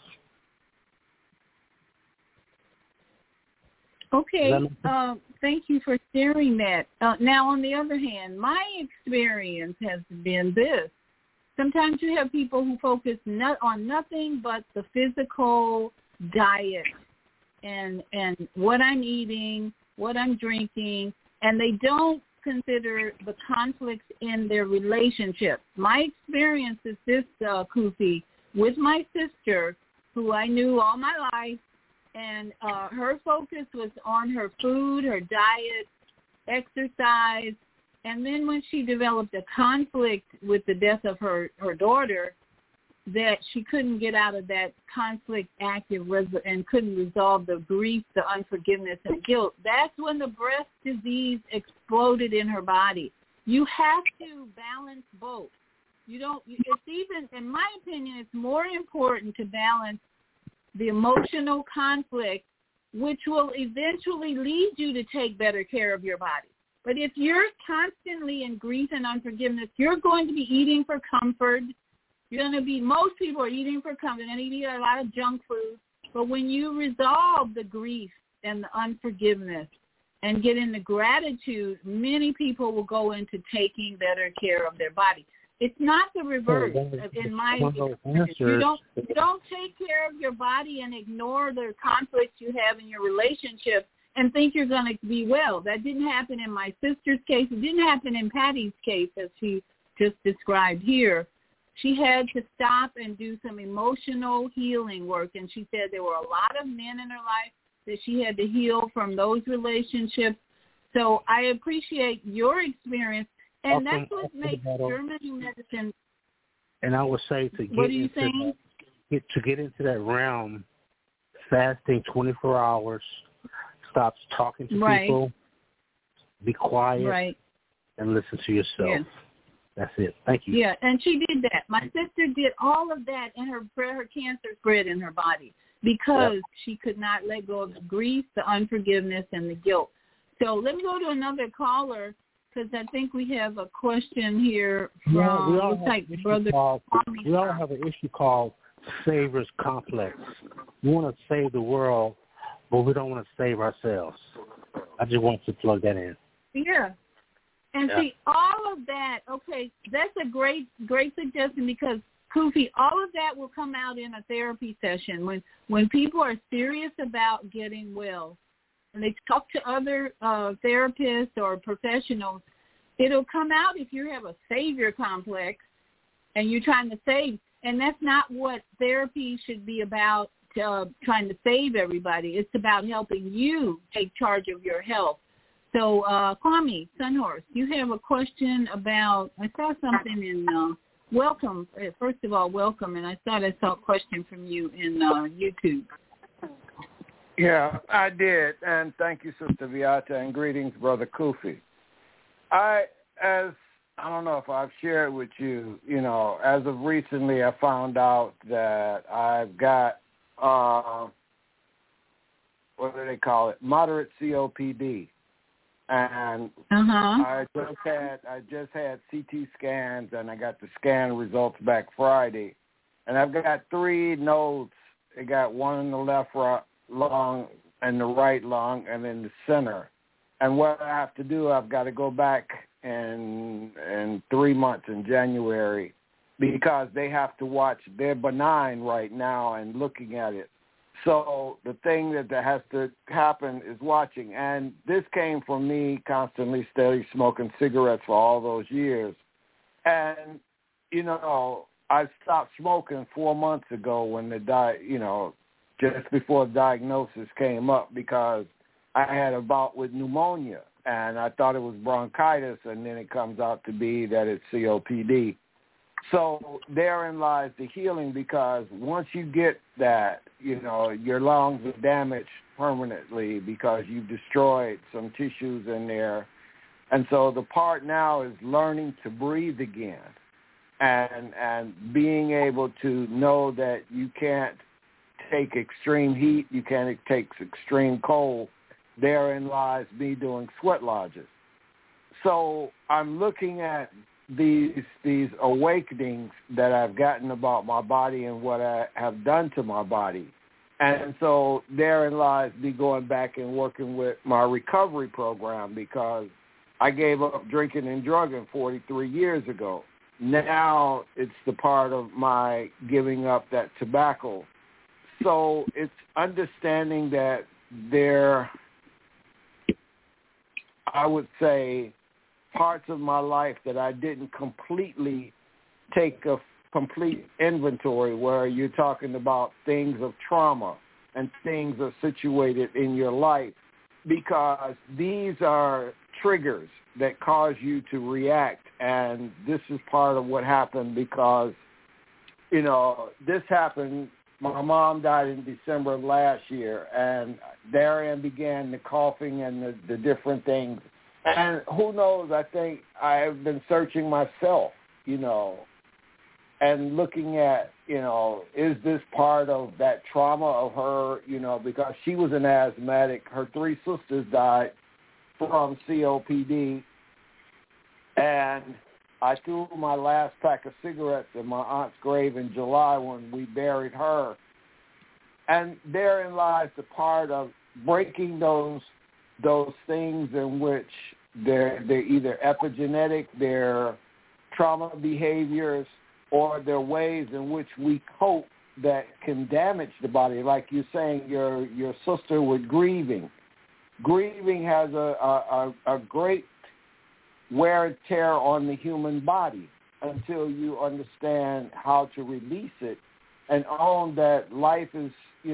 Okay. Thank you for sharing that. Now, on the other hand, my experience has been this. Sometimes you have people who focus on nothing but the physical diet and what I'm eating, what I'm drinking, and they don't consider the conflicts in their relationship. My experience is this, Kufi, with my sister, who I knew all my life, and her focus was on her food, her diet, exercise, and then when she developed a conflict with the death of her daughter, that she couldn't get out of that conflict active and couldn't resolve the grief, the unforgiveness, and guilt, that's when the breast disease exploded in her body. You have to balance both. It's even, in my opinion, it's more important to balance the emotional conflict, which will eventually lead you to take better care of your body. But if you're constantly in grief and unforgiveness, you're going to be eating for comfort. Most people are eating for comfort, and they eat a lot of junk food. But when you resolve the grief and the unforgiveness and get into gratitude, many people will go into taking better care of their body. It's not the reverse, in my opinion. You don't take care of your body and ignore the conflicts you have in your relationship and think you're going to be well. That didn't happen in my sister's case. It didn't happen in Patty's case, as she just described here. She had to stop and do some emotional healing work, and she said there were a lot of men in her life that she had to heal from those relationships. So I appreciate your experience. And that's what makes German medicine. And I would say to get into that realm, fasting 24 hours, stop talking to people, be quiet, and listen to yourself. Yeah. That's it. Thank you. Yeah, and she did that. My sister did all of that, and her cancer spread in her body because she could not let go of the grief, the unforgiveness, and the guilt. So let me go to another caller, because I think we have a question here from we all have an issue called Savior's Complex. We want to save the world, but we don't want to save ourselves. I just want to plug that in. Yeah. And see, all of that, okay, that's a great suggestion, because, Kufi, all of that will come out in a therapy session. When people are serious about getting well, and they talk to other therapists or professionals, it'll come out if you have a savior complex and you're trying to save. And that's not what therapy should be about, trying to save everybody. It's about helping you take charge of your health. So, Kwame Sunhorse, you have a question about, I saw something in welcome. First of all, welcome. And I thought I saw a question from you in YouTube. Yeah, I did, and thank you, Sister Viata, and greetings, Brother Kufi. I don't know if I've shared with you, as of recently, I found out that I've got, what do they call it, moderate COPD, and I just had CT scans, and I got the scan results back Friday, and I've got 3 nodes. I got one in the left lung and the right lung and in the center. And what I have to do, I've got to go back in 3 months in January, because they have to watch. They're benign right now and looking at it. So the thing that has to happen is watching. And this came from me constantly steady smoking cigarettes for all those years. And, I stopped smoking 4 months ago when just before the diagnosis came up, because I had a bout with pneumonia, and I thought it was bronchitis, and then it comes out to be that it's COPD. So therein lies the healing, because once you get that, your lungs are damaged permanently because you've destroyed some tissues in there. And so the part now is learning to breathe again and being able to know that you can't take extreme heat, you can't take extreme cold. Therein lies me doing sweat lodges. So I'm looking at these awakenings that I've gotten about my body and what I have done to my body. And so therein lies me going back and working with my recovery program, because I gave up drinking and drugging 43 years ago. Now it's the part of my giving up that tobacco. So it's understanding that there, I would say, parts of my life that I didn't completely take a complete inventory, where you're talking about things of trauma and things are situated in your life, because these are triggers that cause you to react. And this is part of what happened because, you know, this happened. My mom died in December of last year, and therein began the coughing and the different things. And who knows, I think I've been searching myself, you know, and looking at, you know, is this part of that trauma of her, you know, because she was an asthmatic. Her 3 sisters died from COPD, and I threw my last pack of cigarettes in my aunt's grave in July when we buried her. And therein lies the part of breaking those things in which they're either epigenetic, they're trauma behaviors, or they're ways in which we cope that can damage the body. Like you're saying, your sister with grieving. Grieving has a great wear and tear on the human body until you understand how to release it and own that life is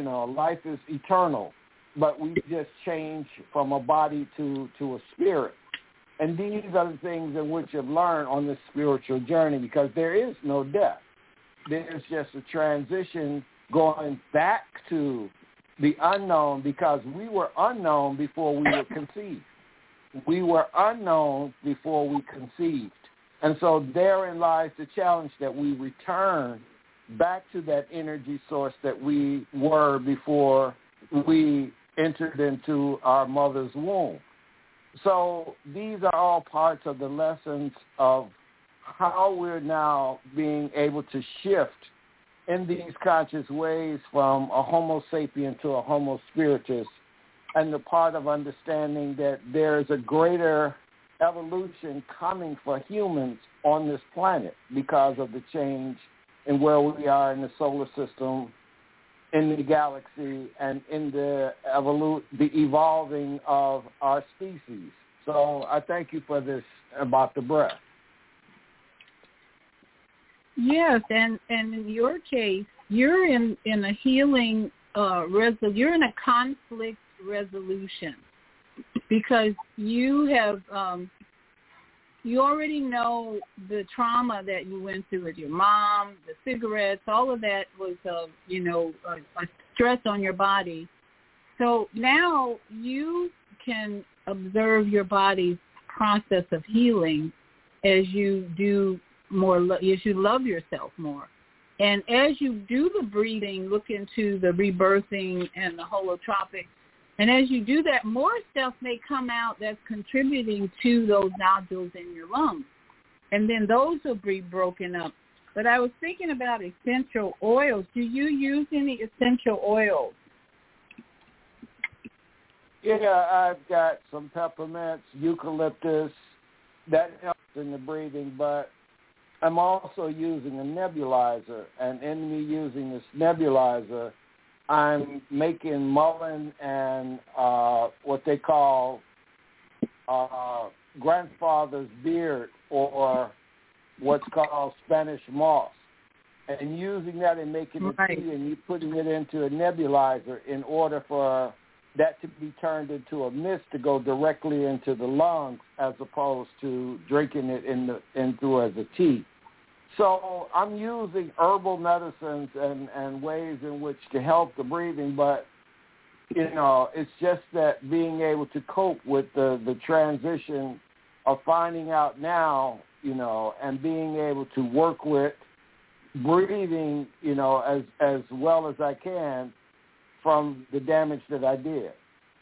eternal, but we just change from a body to a spirit. And these are the things in which you've learned on this spiritual journey, because there is no death. There's just a transition going back to the unknown, because we were unknown before we were conceived. We were unknown before we conceived. And so therein lies the challenge, that we return back to that energy source that we were before we entered into our mother's womb. So these are all parts of the lessons of how we're now being able to shift in these conscious ways from a Homo sapien to a Homo spiritus, and the part of understanding that there is a greater evolution coming for humans on this planet because of the change in where we are in the solar system, in the galaxy, and in the evolving of our species. So I thank you for this about the breath. Yes, and in your case, you're in a healing you're in a conflict resolution, because you have you already know the trauma that you went through with your mom, the cigarettes, all of that was a stress on your body. So now you can observe your body's process of healing as you do more, as you love yourself more. And as you do the breathing, look into the rebirthing and the holotropic, and as you do that, more stuff may come out that's contributing to those nodules in your lungs. And then those will be broken up. But I was thinking about essential oils. Do you use any essential oils? Yeah, I've got some peppermints, eucalyptus. That helps in the breathing, but I'm also using a nebulizer. And in me using this nebulizer, I'm making mullein and what they call grandfather's beard, or what's called Spanish moss, and using that and making a tea, and you putting it into a nebulizer in order for that to be turned into a mist to go directly into the lungs, as opposed to drinking it through as a tea. So I'm using herbal medicines and ways in which to help the breathing, but, it's just that being able to cope with the transition of finding out now, and being able to work with breathing, as well as I can from the damage that I did.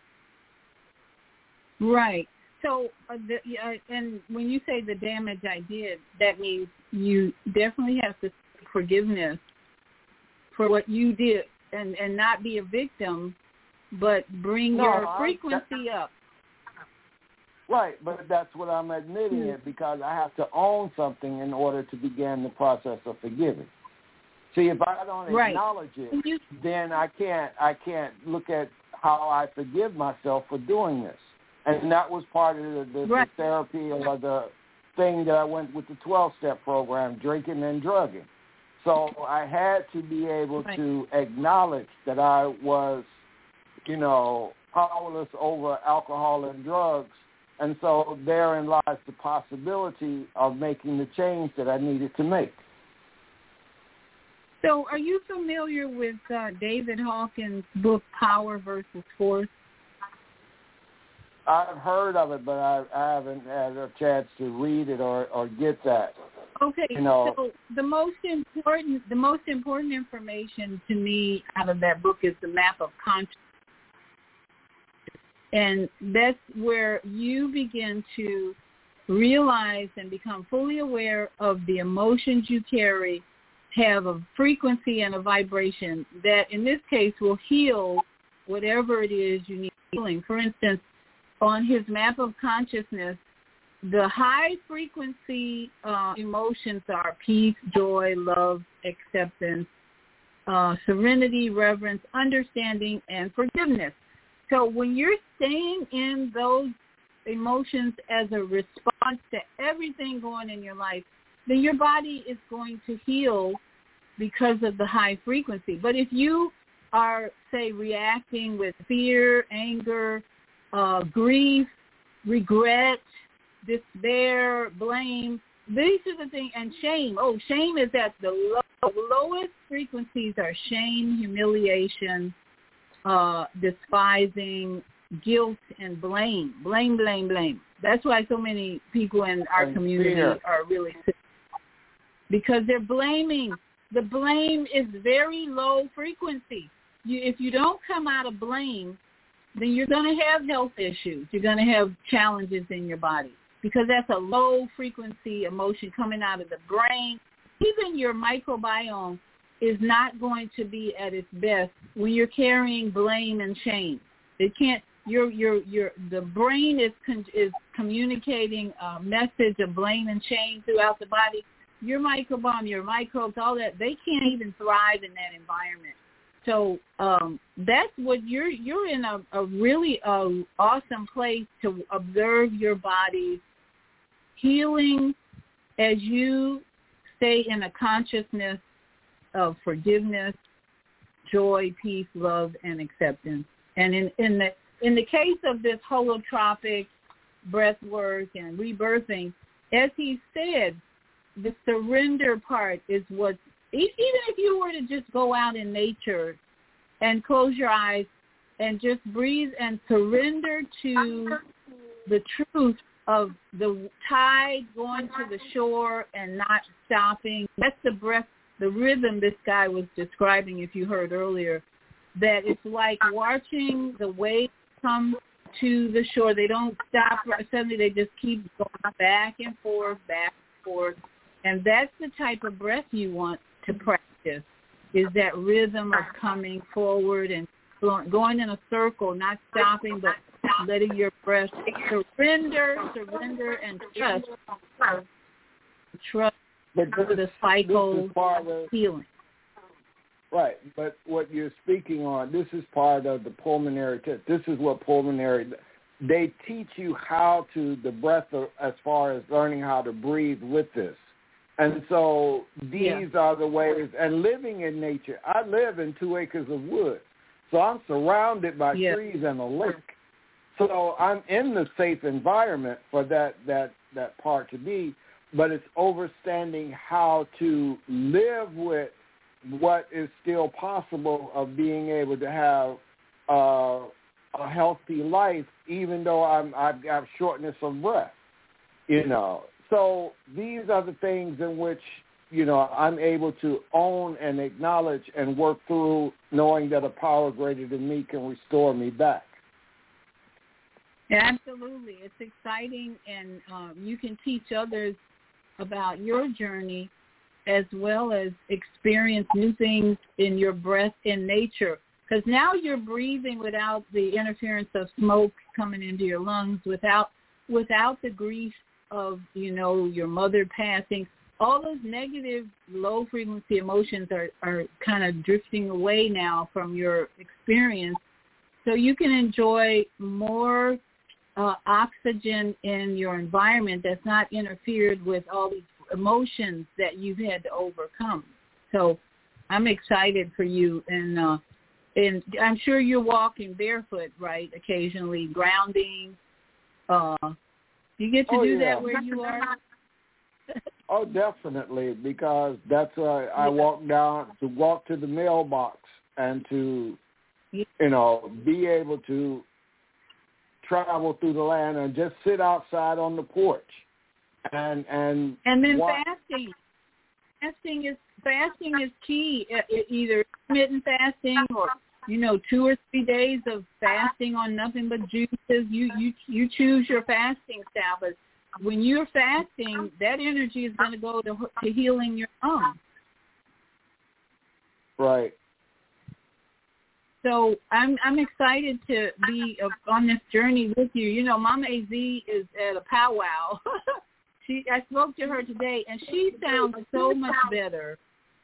Right. So, and when you say the damage I did, that means you definitely have to seek forgiveness for what you did, and not be a victim, but bring your frequency up. Right, but that's what I'm admitting it, because I have to own something in order to begin the process of forgiving. See, if I don't acknowledge it, then I can't look at how I forgive myself for doing this. And that was part of the therapy or the thing that I went with the 12-step program, drinking and drugging. So I had to be able to acknowledge that I was, powerless over alcohol and drugs. And so therein lies the possibility of making the change that I needed to make. So are you familiar with David Hawkins' book, Power versus Force? I've heard of it, but I haven't had a chance to read it or get that. Okay, so the most important information to me out of that book is the map of consciousness. And that's where you begin to realize and become fully aware of the emotions you carry have a frequency and a vibration that in this case will heal whatever it is you need healing. For instance, on his map of consciousness, the high frequency emotions are peace, joy, love, acceptance, serenity, reverence, understanding, and forgiveness. So when you're staying in those emotions as a response to everything going in your life, then your body is going to heal because of the high frequency. But if you are, say, reacting with fear, anger, grief, regret, despair, blame, these are the things, and shame. Oh, shame is at the lowest frequencies are shame, humiliation, despising, guilt, and blame. Blame. That's why so many people in our community are really sick, because they're blaming. The blame is very low frequency. If you don't come out of blame, then you're going to have health issues. You're going to have challenges in your body because that's a low frequency emotion coming out of the brain. Even your microbiome is not going to be at its best when you're carrying blame and shame. It can't. The brain is communicating a message of blame and shame throughout the body. Your microbiome, your microbes, all that, they can't even thrive in that environment. So that's what you're in a really awesome place to observe your body's healing as you stay in a consciousness of forgiveness, joy, peace, love, and acceptance. And in the case of this holotropic breath work and rebirthing, as he said, the surrender part is what, even if you were to just go out in nature and close your eyes and just breathe and surrender to the truth of the tide going to the shore and not stopping. That's the breath, the rhythm this guy was describing, if you heard earlier, that it's like watching the waves come to the shore. They don't stop. Suddenly they just keep going back and forth. And that's the type of breath you want to practice, is that rhythm of coming forward and going in a circle, not stopping, but letting your breath surrender, and trust the cycle of healing. Right, but what you're speaking on, this is part of the pulmonary test. This is what they teach you how to, the breath as far as learning how to breathe with this. And so these are the ways, and living in nature. I live in 2 acres of woods, so I'm surrounded by trees and a lake. So I'm in the safe environment for that part to be, but it's understanding how to live with what is still possible of being able to have a healthy life, even though I've got shortness of breath, So these are the things in which, I'm able to own and acknowledge and work through, knowing that a power greater than me can restore me back. Absolutely. It's exciting, and you can teach others about your journey as well as experience new things in your breath in nature. Because now you're breathing without the interference of smoke coming into your lungs, without the grief of, your mother passing. All those negative, low-frequency emotions are kind of drifting away now from your experience. so you can enjoy more oxygen in your environment that's not interfered with all these emotions that you've had to overcome. So I'm excited for you, and I'm sure you're walking barefoot, right? Occasionally, grounding. You get to do that where you are. Oh, definitely, because that's why I walk to the mailbox and to, be able to travel through the land and just sit outside on the porch and then fasting. Fasting is key. Either intermittent fasting or 2 or 3 days of fasting on nothing but juices. You choose your fasting style, but when you're fasting, that energy is going to go to healing your lungs. Right. So I'm excited to be on this journey with you. Mama AZ is at a powwow. I spoke to her today, and she sounds so much better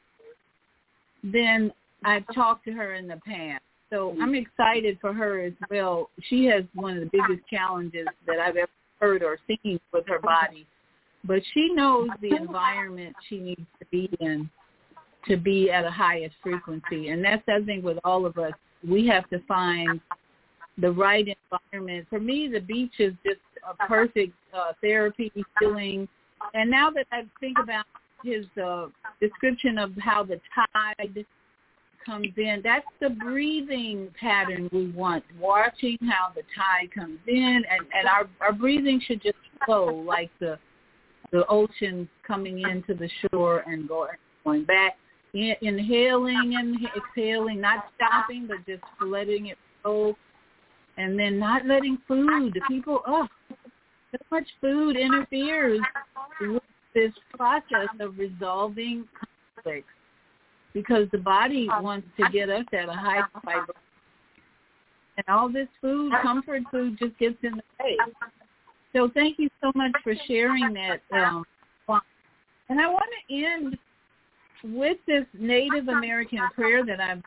than I've talked to her in the past. So I'm excited for her as well. She has one of the biggest challenges that I've ever heard or seen with her body. But she knows the environment she needs to be in to be at a highest frequency. And that's, I think, with all of us. We have to find the right environment. For me, the beach is just a perfect therapy, healing. And now that I think about his description of how the tide comes in, that's the breathing pattern we want, watching how the tide comes in. And our breathing should just flow like the ocean coming into the shore and going back. Inhaling and exhaling, not stopping, but just letting it go. And then not letting food. People, so much food interferes with this process of resolving conflicts because the body wants to get us at a high fiber. And all this food, comfort food, just gets in the way. So thank you so much for sharing that. And I want to end with this Native American prayer that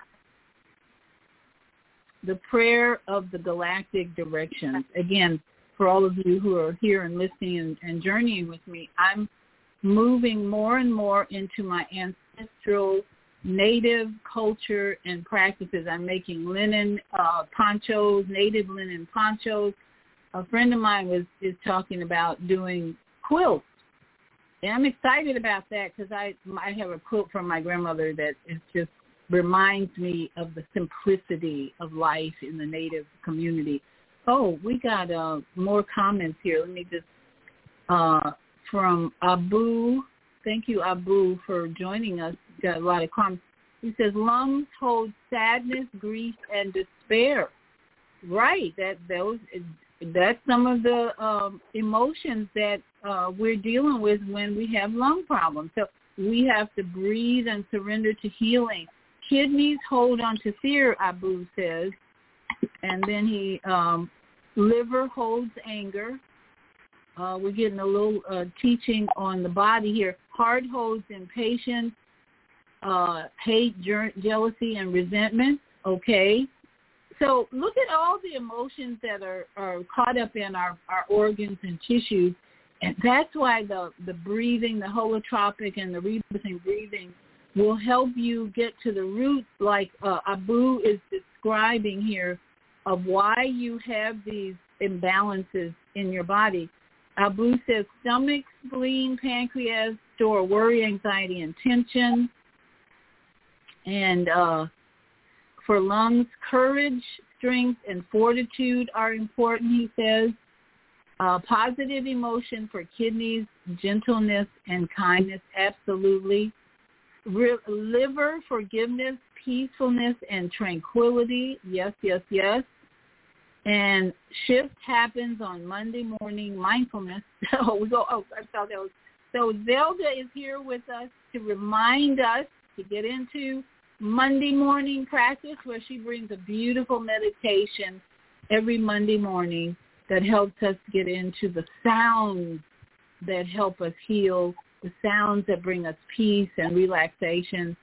the prayer of the galactic directions. Again, for all of you who are here and listening and journeying with me, I'm moving more and more into my ancestral native culture and practices. I'm making linen ponchos, native linen ponchos. A friend of mine is talking about doing quilts. And I'm excited about that because I have a quote from my grandmother that is just reminds me of the simplicity of life in the Native community. Oh, we got more comments here. Let me just, from Abu. Thank you, Abu, for joining us. Got a lot of comments. He says, lungs hold sadness, grief, and despair. Right. That's some of the emotions that we're dealing with when we have lung problems. So we have to breathe and surrender to healing. Kidneys hold on to fear, Abu says. And then liver holds anger. We're getting a little teaching on the body here. Heart holds impatience, hate, jealousy, and resentment. Okay. So look at all the emotions that are caught up in our organs and tissues, and that's why the breathing, the holotropic and the rebirthing breathing will help you get to the root, like Abu is describing here, of why you have these imbalances in your body. Abu says stomach, spleen, pancreas store worry, anxiety, and tension. And for lungs, courage, strength, and fortitude are important, he says. Positive emotion for kidneys, gentleness, and kindness, absolutely. Liver, forgiveness, peacefulness, and tranquility, yes, yes, yes. And shift happens on Monday morning, mindfulness. I thought that was. So Zelda is here with us to remind us to get into Monday morning practice, where she brings a beautiful meditation every Monday morning that helps us get into the sounds that help us heal, the sounds that bring us peace and relaxation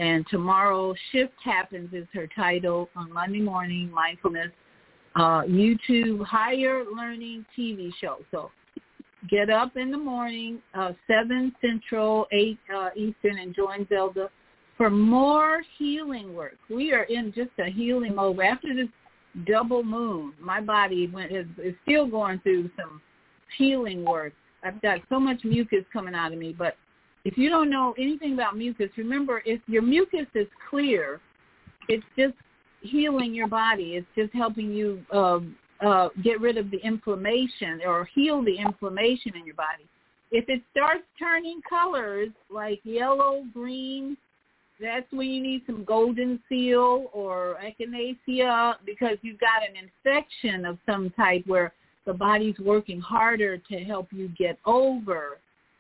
And tomorrow, Shift Happens is her title on Monday morning, mindfulness, YouTube higher learning TV show. So get up in the morning, 7 Central, 8 Eastern, and join Zelda for more healing work. We are in just a healing mode. After this double moon, my body is still going through some healing work. I've got so much mucus coming out of me, but if you don't know anything about mucus, remember, if your mucus is clear, it's just healing your body. It's just helping you get rid of the inflammation or heal the inflammation in your body. If it starts turning colors like yellow, green, that's when you need some golden seal or echinacea, because you've got an infection of some type where the body's working harder to help you get over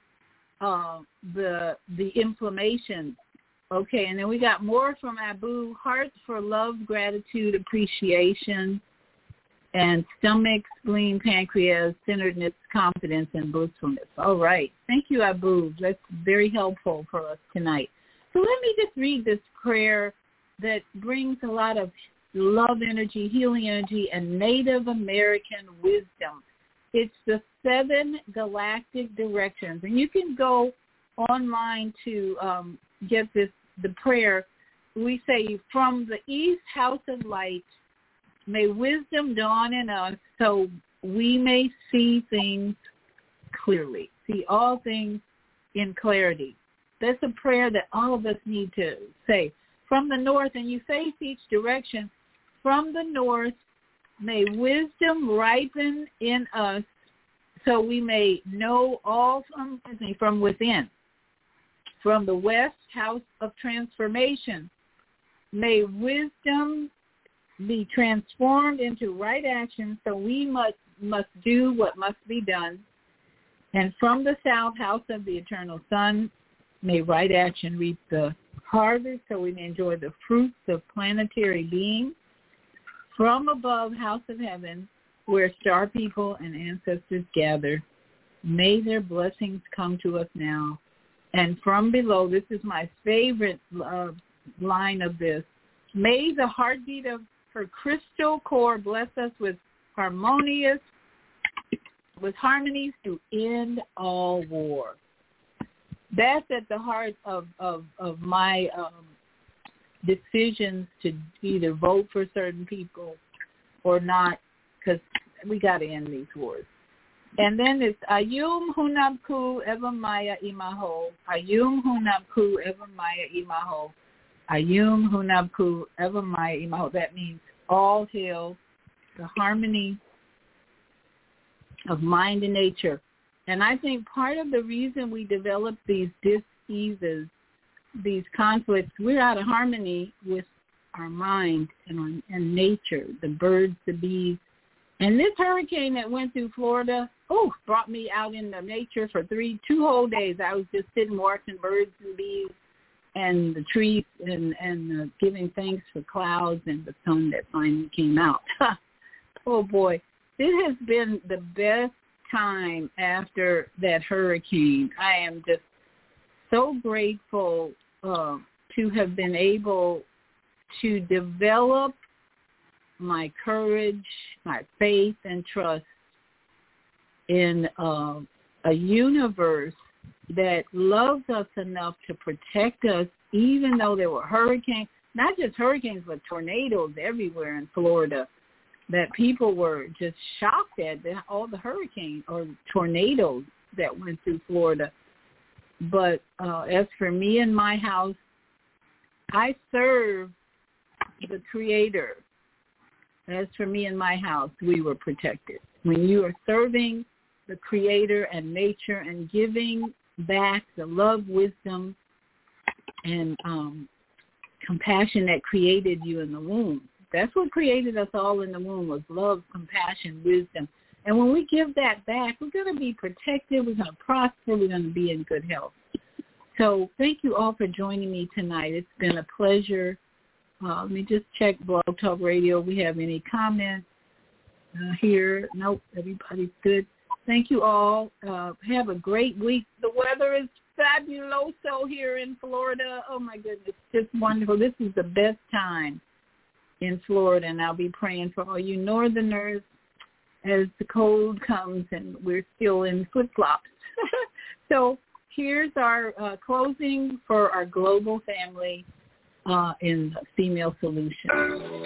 the inflammation. Okay, and then we got more from Abu, hearts for love, gratitude, appreciation, and stomach, spleen, pancreas, centeredness, confidence, and blissfulness. All right. Thank you, Abu. That's very helpful for us tonight. So let me just read this prayer that brings a lot of love energy, healing energy, and Native American wisdom. It's the 7 galactic directions. And you can go online to get the prayer. We say, from the East House of Light, may wisdom dawn in us so we may see things clearly, see all things in clarity. That's a prayer that all of us need to say. From the north, and you face each direction, from the north, may wisdom ripen in us so we may know all from within. From the west, house of transformation, may wisdom be transformed into right action so we must do what must be done. And from the south, house of the eternal sun, may right action reap the harvest so we may enjoy the fruits of planetary being. From above, house of heaven, where star people and ancestors gather, may their blessings come to us now. And from below, this is my favorite line of this, may the heartbeat of her crystal core bless us with harmonies to end all war. That's at the heart of my decisions to either vote for certain people or not, because we got to end these wars. And then it's Ayum Hunabku Eva Maya Imaho. Ayum Hunabku Eva Maya Imaho. Ayum Hunabku Eva Maya Imaho. That means all hail the harmony of mind and nature. And I think part of the reason we develop these dis-eases, these conflicts, we're out of harmony with our mind and nature, the birds, the bees. And this hurricane that went through Florida, brought me out in the nature for 2 whole days. I was just sitting watching birds and bees and the trees and giving thanks for clouds and the sun that finally came out. Oh, boy. This has been the best time after that hurricane. I am just so grateful to have been able to develop my courage, my faith, and trust in a universe that loves us enough to protect us, even though there were hurricanes, not just hurricanes, but tornadoes everywhere in Florida, that people were just shocked at all the hurricanes or tornadoes that went through Florida. But as for me and my house, I serve the Creator. As for me and my house, we were protected. When you are serving the Creator and nature and giving back the love, wisdom, and compassion that created you in the womb. That's what created us all in the womb, was love, compassion, wisdom. And when we give that back, we're going to be protected, we're going to prosper, we're going to be in good health. So thank you all for joining me tonight. It's been a pleasure. Let me just check Blog Talk Radio. We have any comments here? Nope, everybody's good. Thank you all. Have a great week. The weather is fabuloso here in Florida. Oh, my goodness, just wonderful. This is the best time in Florida, and I'll be praying for all you northerners as the cold comes and we're still in flip-flops. So here's our closing for our global family in Female Solutions.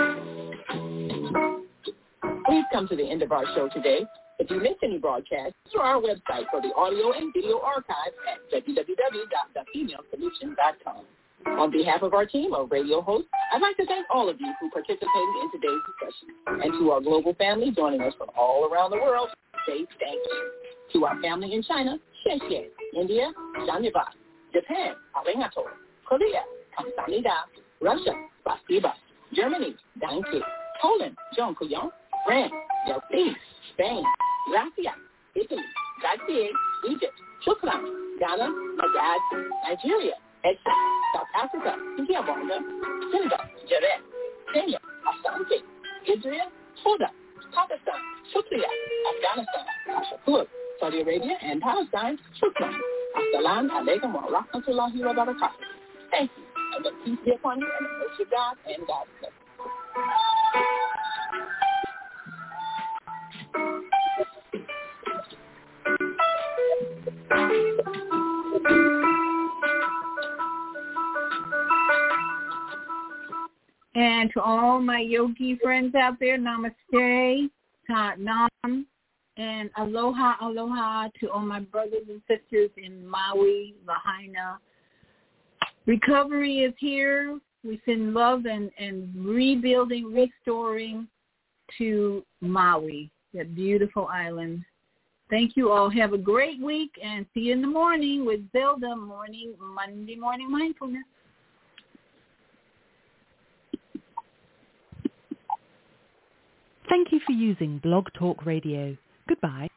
We've come to the end of our show today. If you missed any broadcasts, go to our website for the audio and video archive at www.thefemalesolution.com. On behalf of our team of radio hosts, I'd like to thank all of you who participated in today's discussion. And to our global family joining us from all around the world, say thank you. To our family in China, xie xie. India, Dhanyavad. Japan, arigato. Korea, kamsahamnida. Russia, spasiba. Germany, danke. Poland, dziękuję. France, merci. Spain, gracias. Italy, grazie. Egypt, shukran. Ghana, magad. Nigeria, Exit. South Africa, Kiabonga. Senegal, Jared. Kenya, asante. Israel, Toda. Pakistan, shukriya. Afghanistan, Ashapur. Saudi Arabia and Palestine, shukran. Assalamu alaikum wa rahmatullahi wa barakatuh. Thank you. And the peace be upon you and the mercy of God and God's blessing. And to all my yogi friends out there, namaste, ta nam, and aloha, aloha to all my brothers and sisters in Maui, Lahaina. Recovery is here. We send love and rebuilding, restoring to Maui, that beautiful island. Thank you all. Have a great week, and see you in the morning with Zelda Monday Morning Mindfulness. Thank you for using Blog Talk Radio. Goodbye.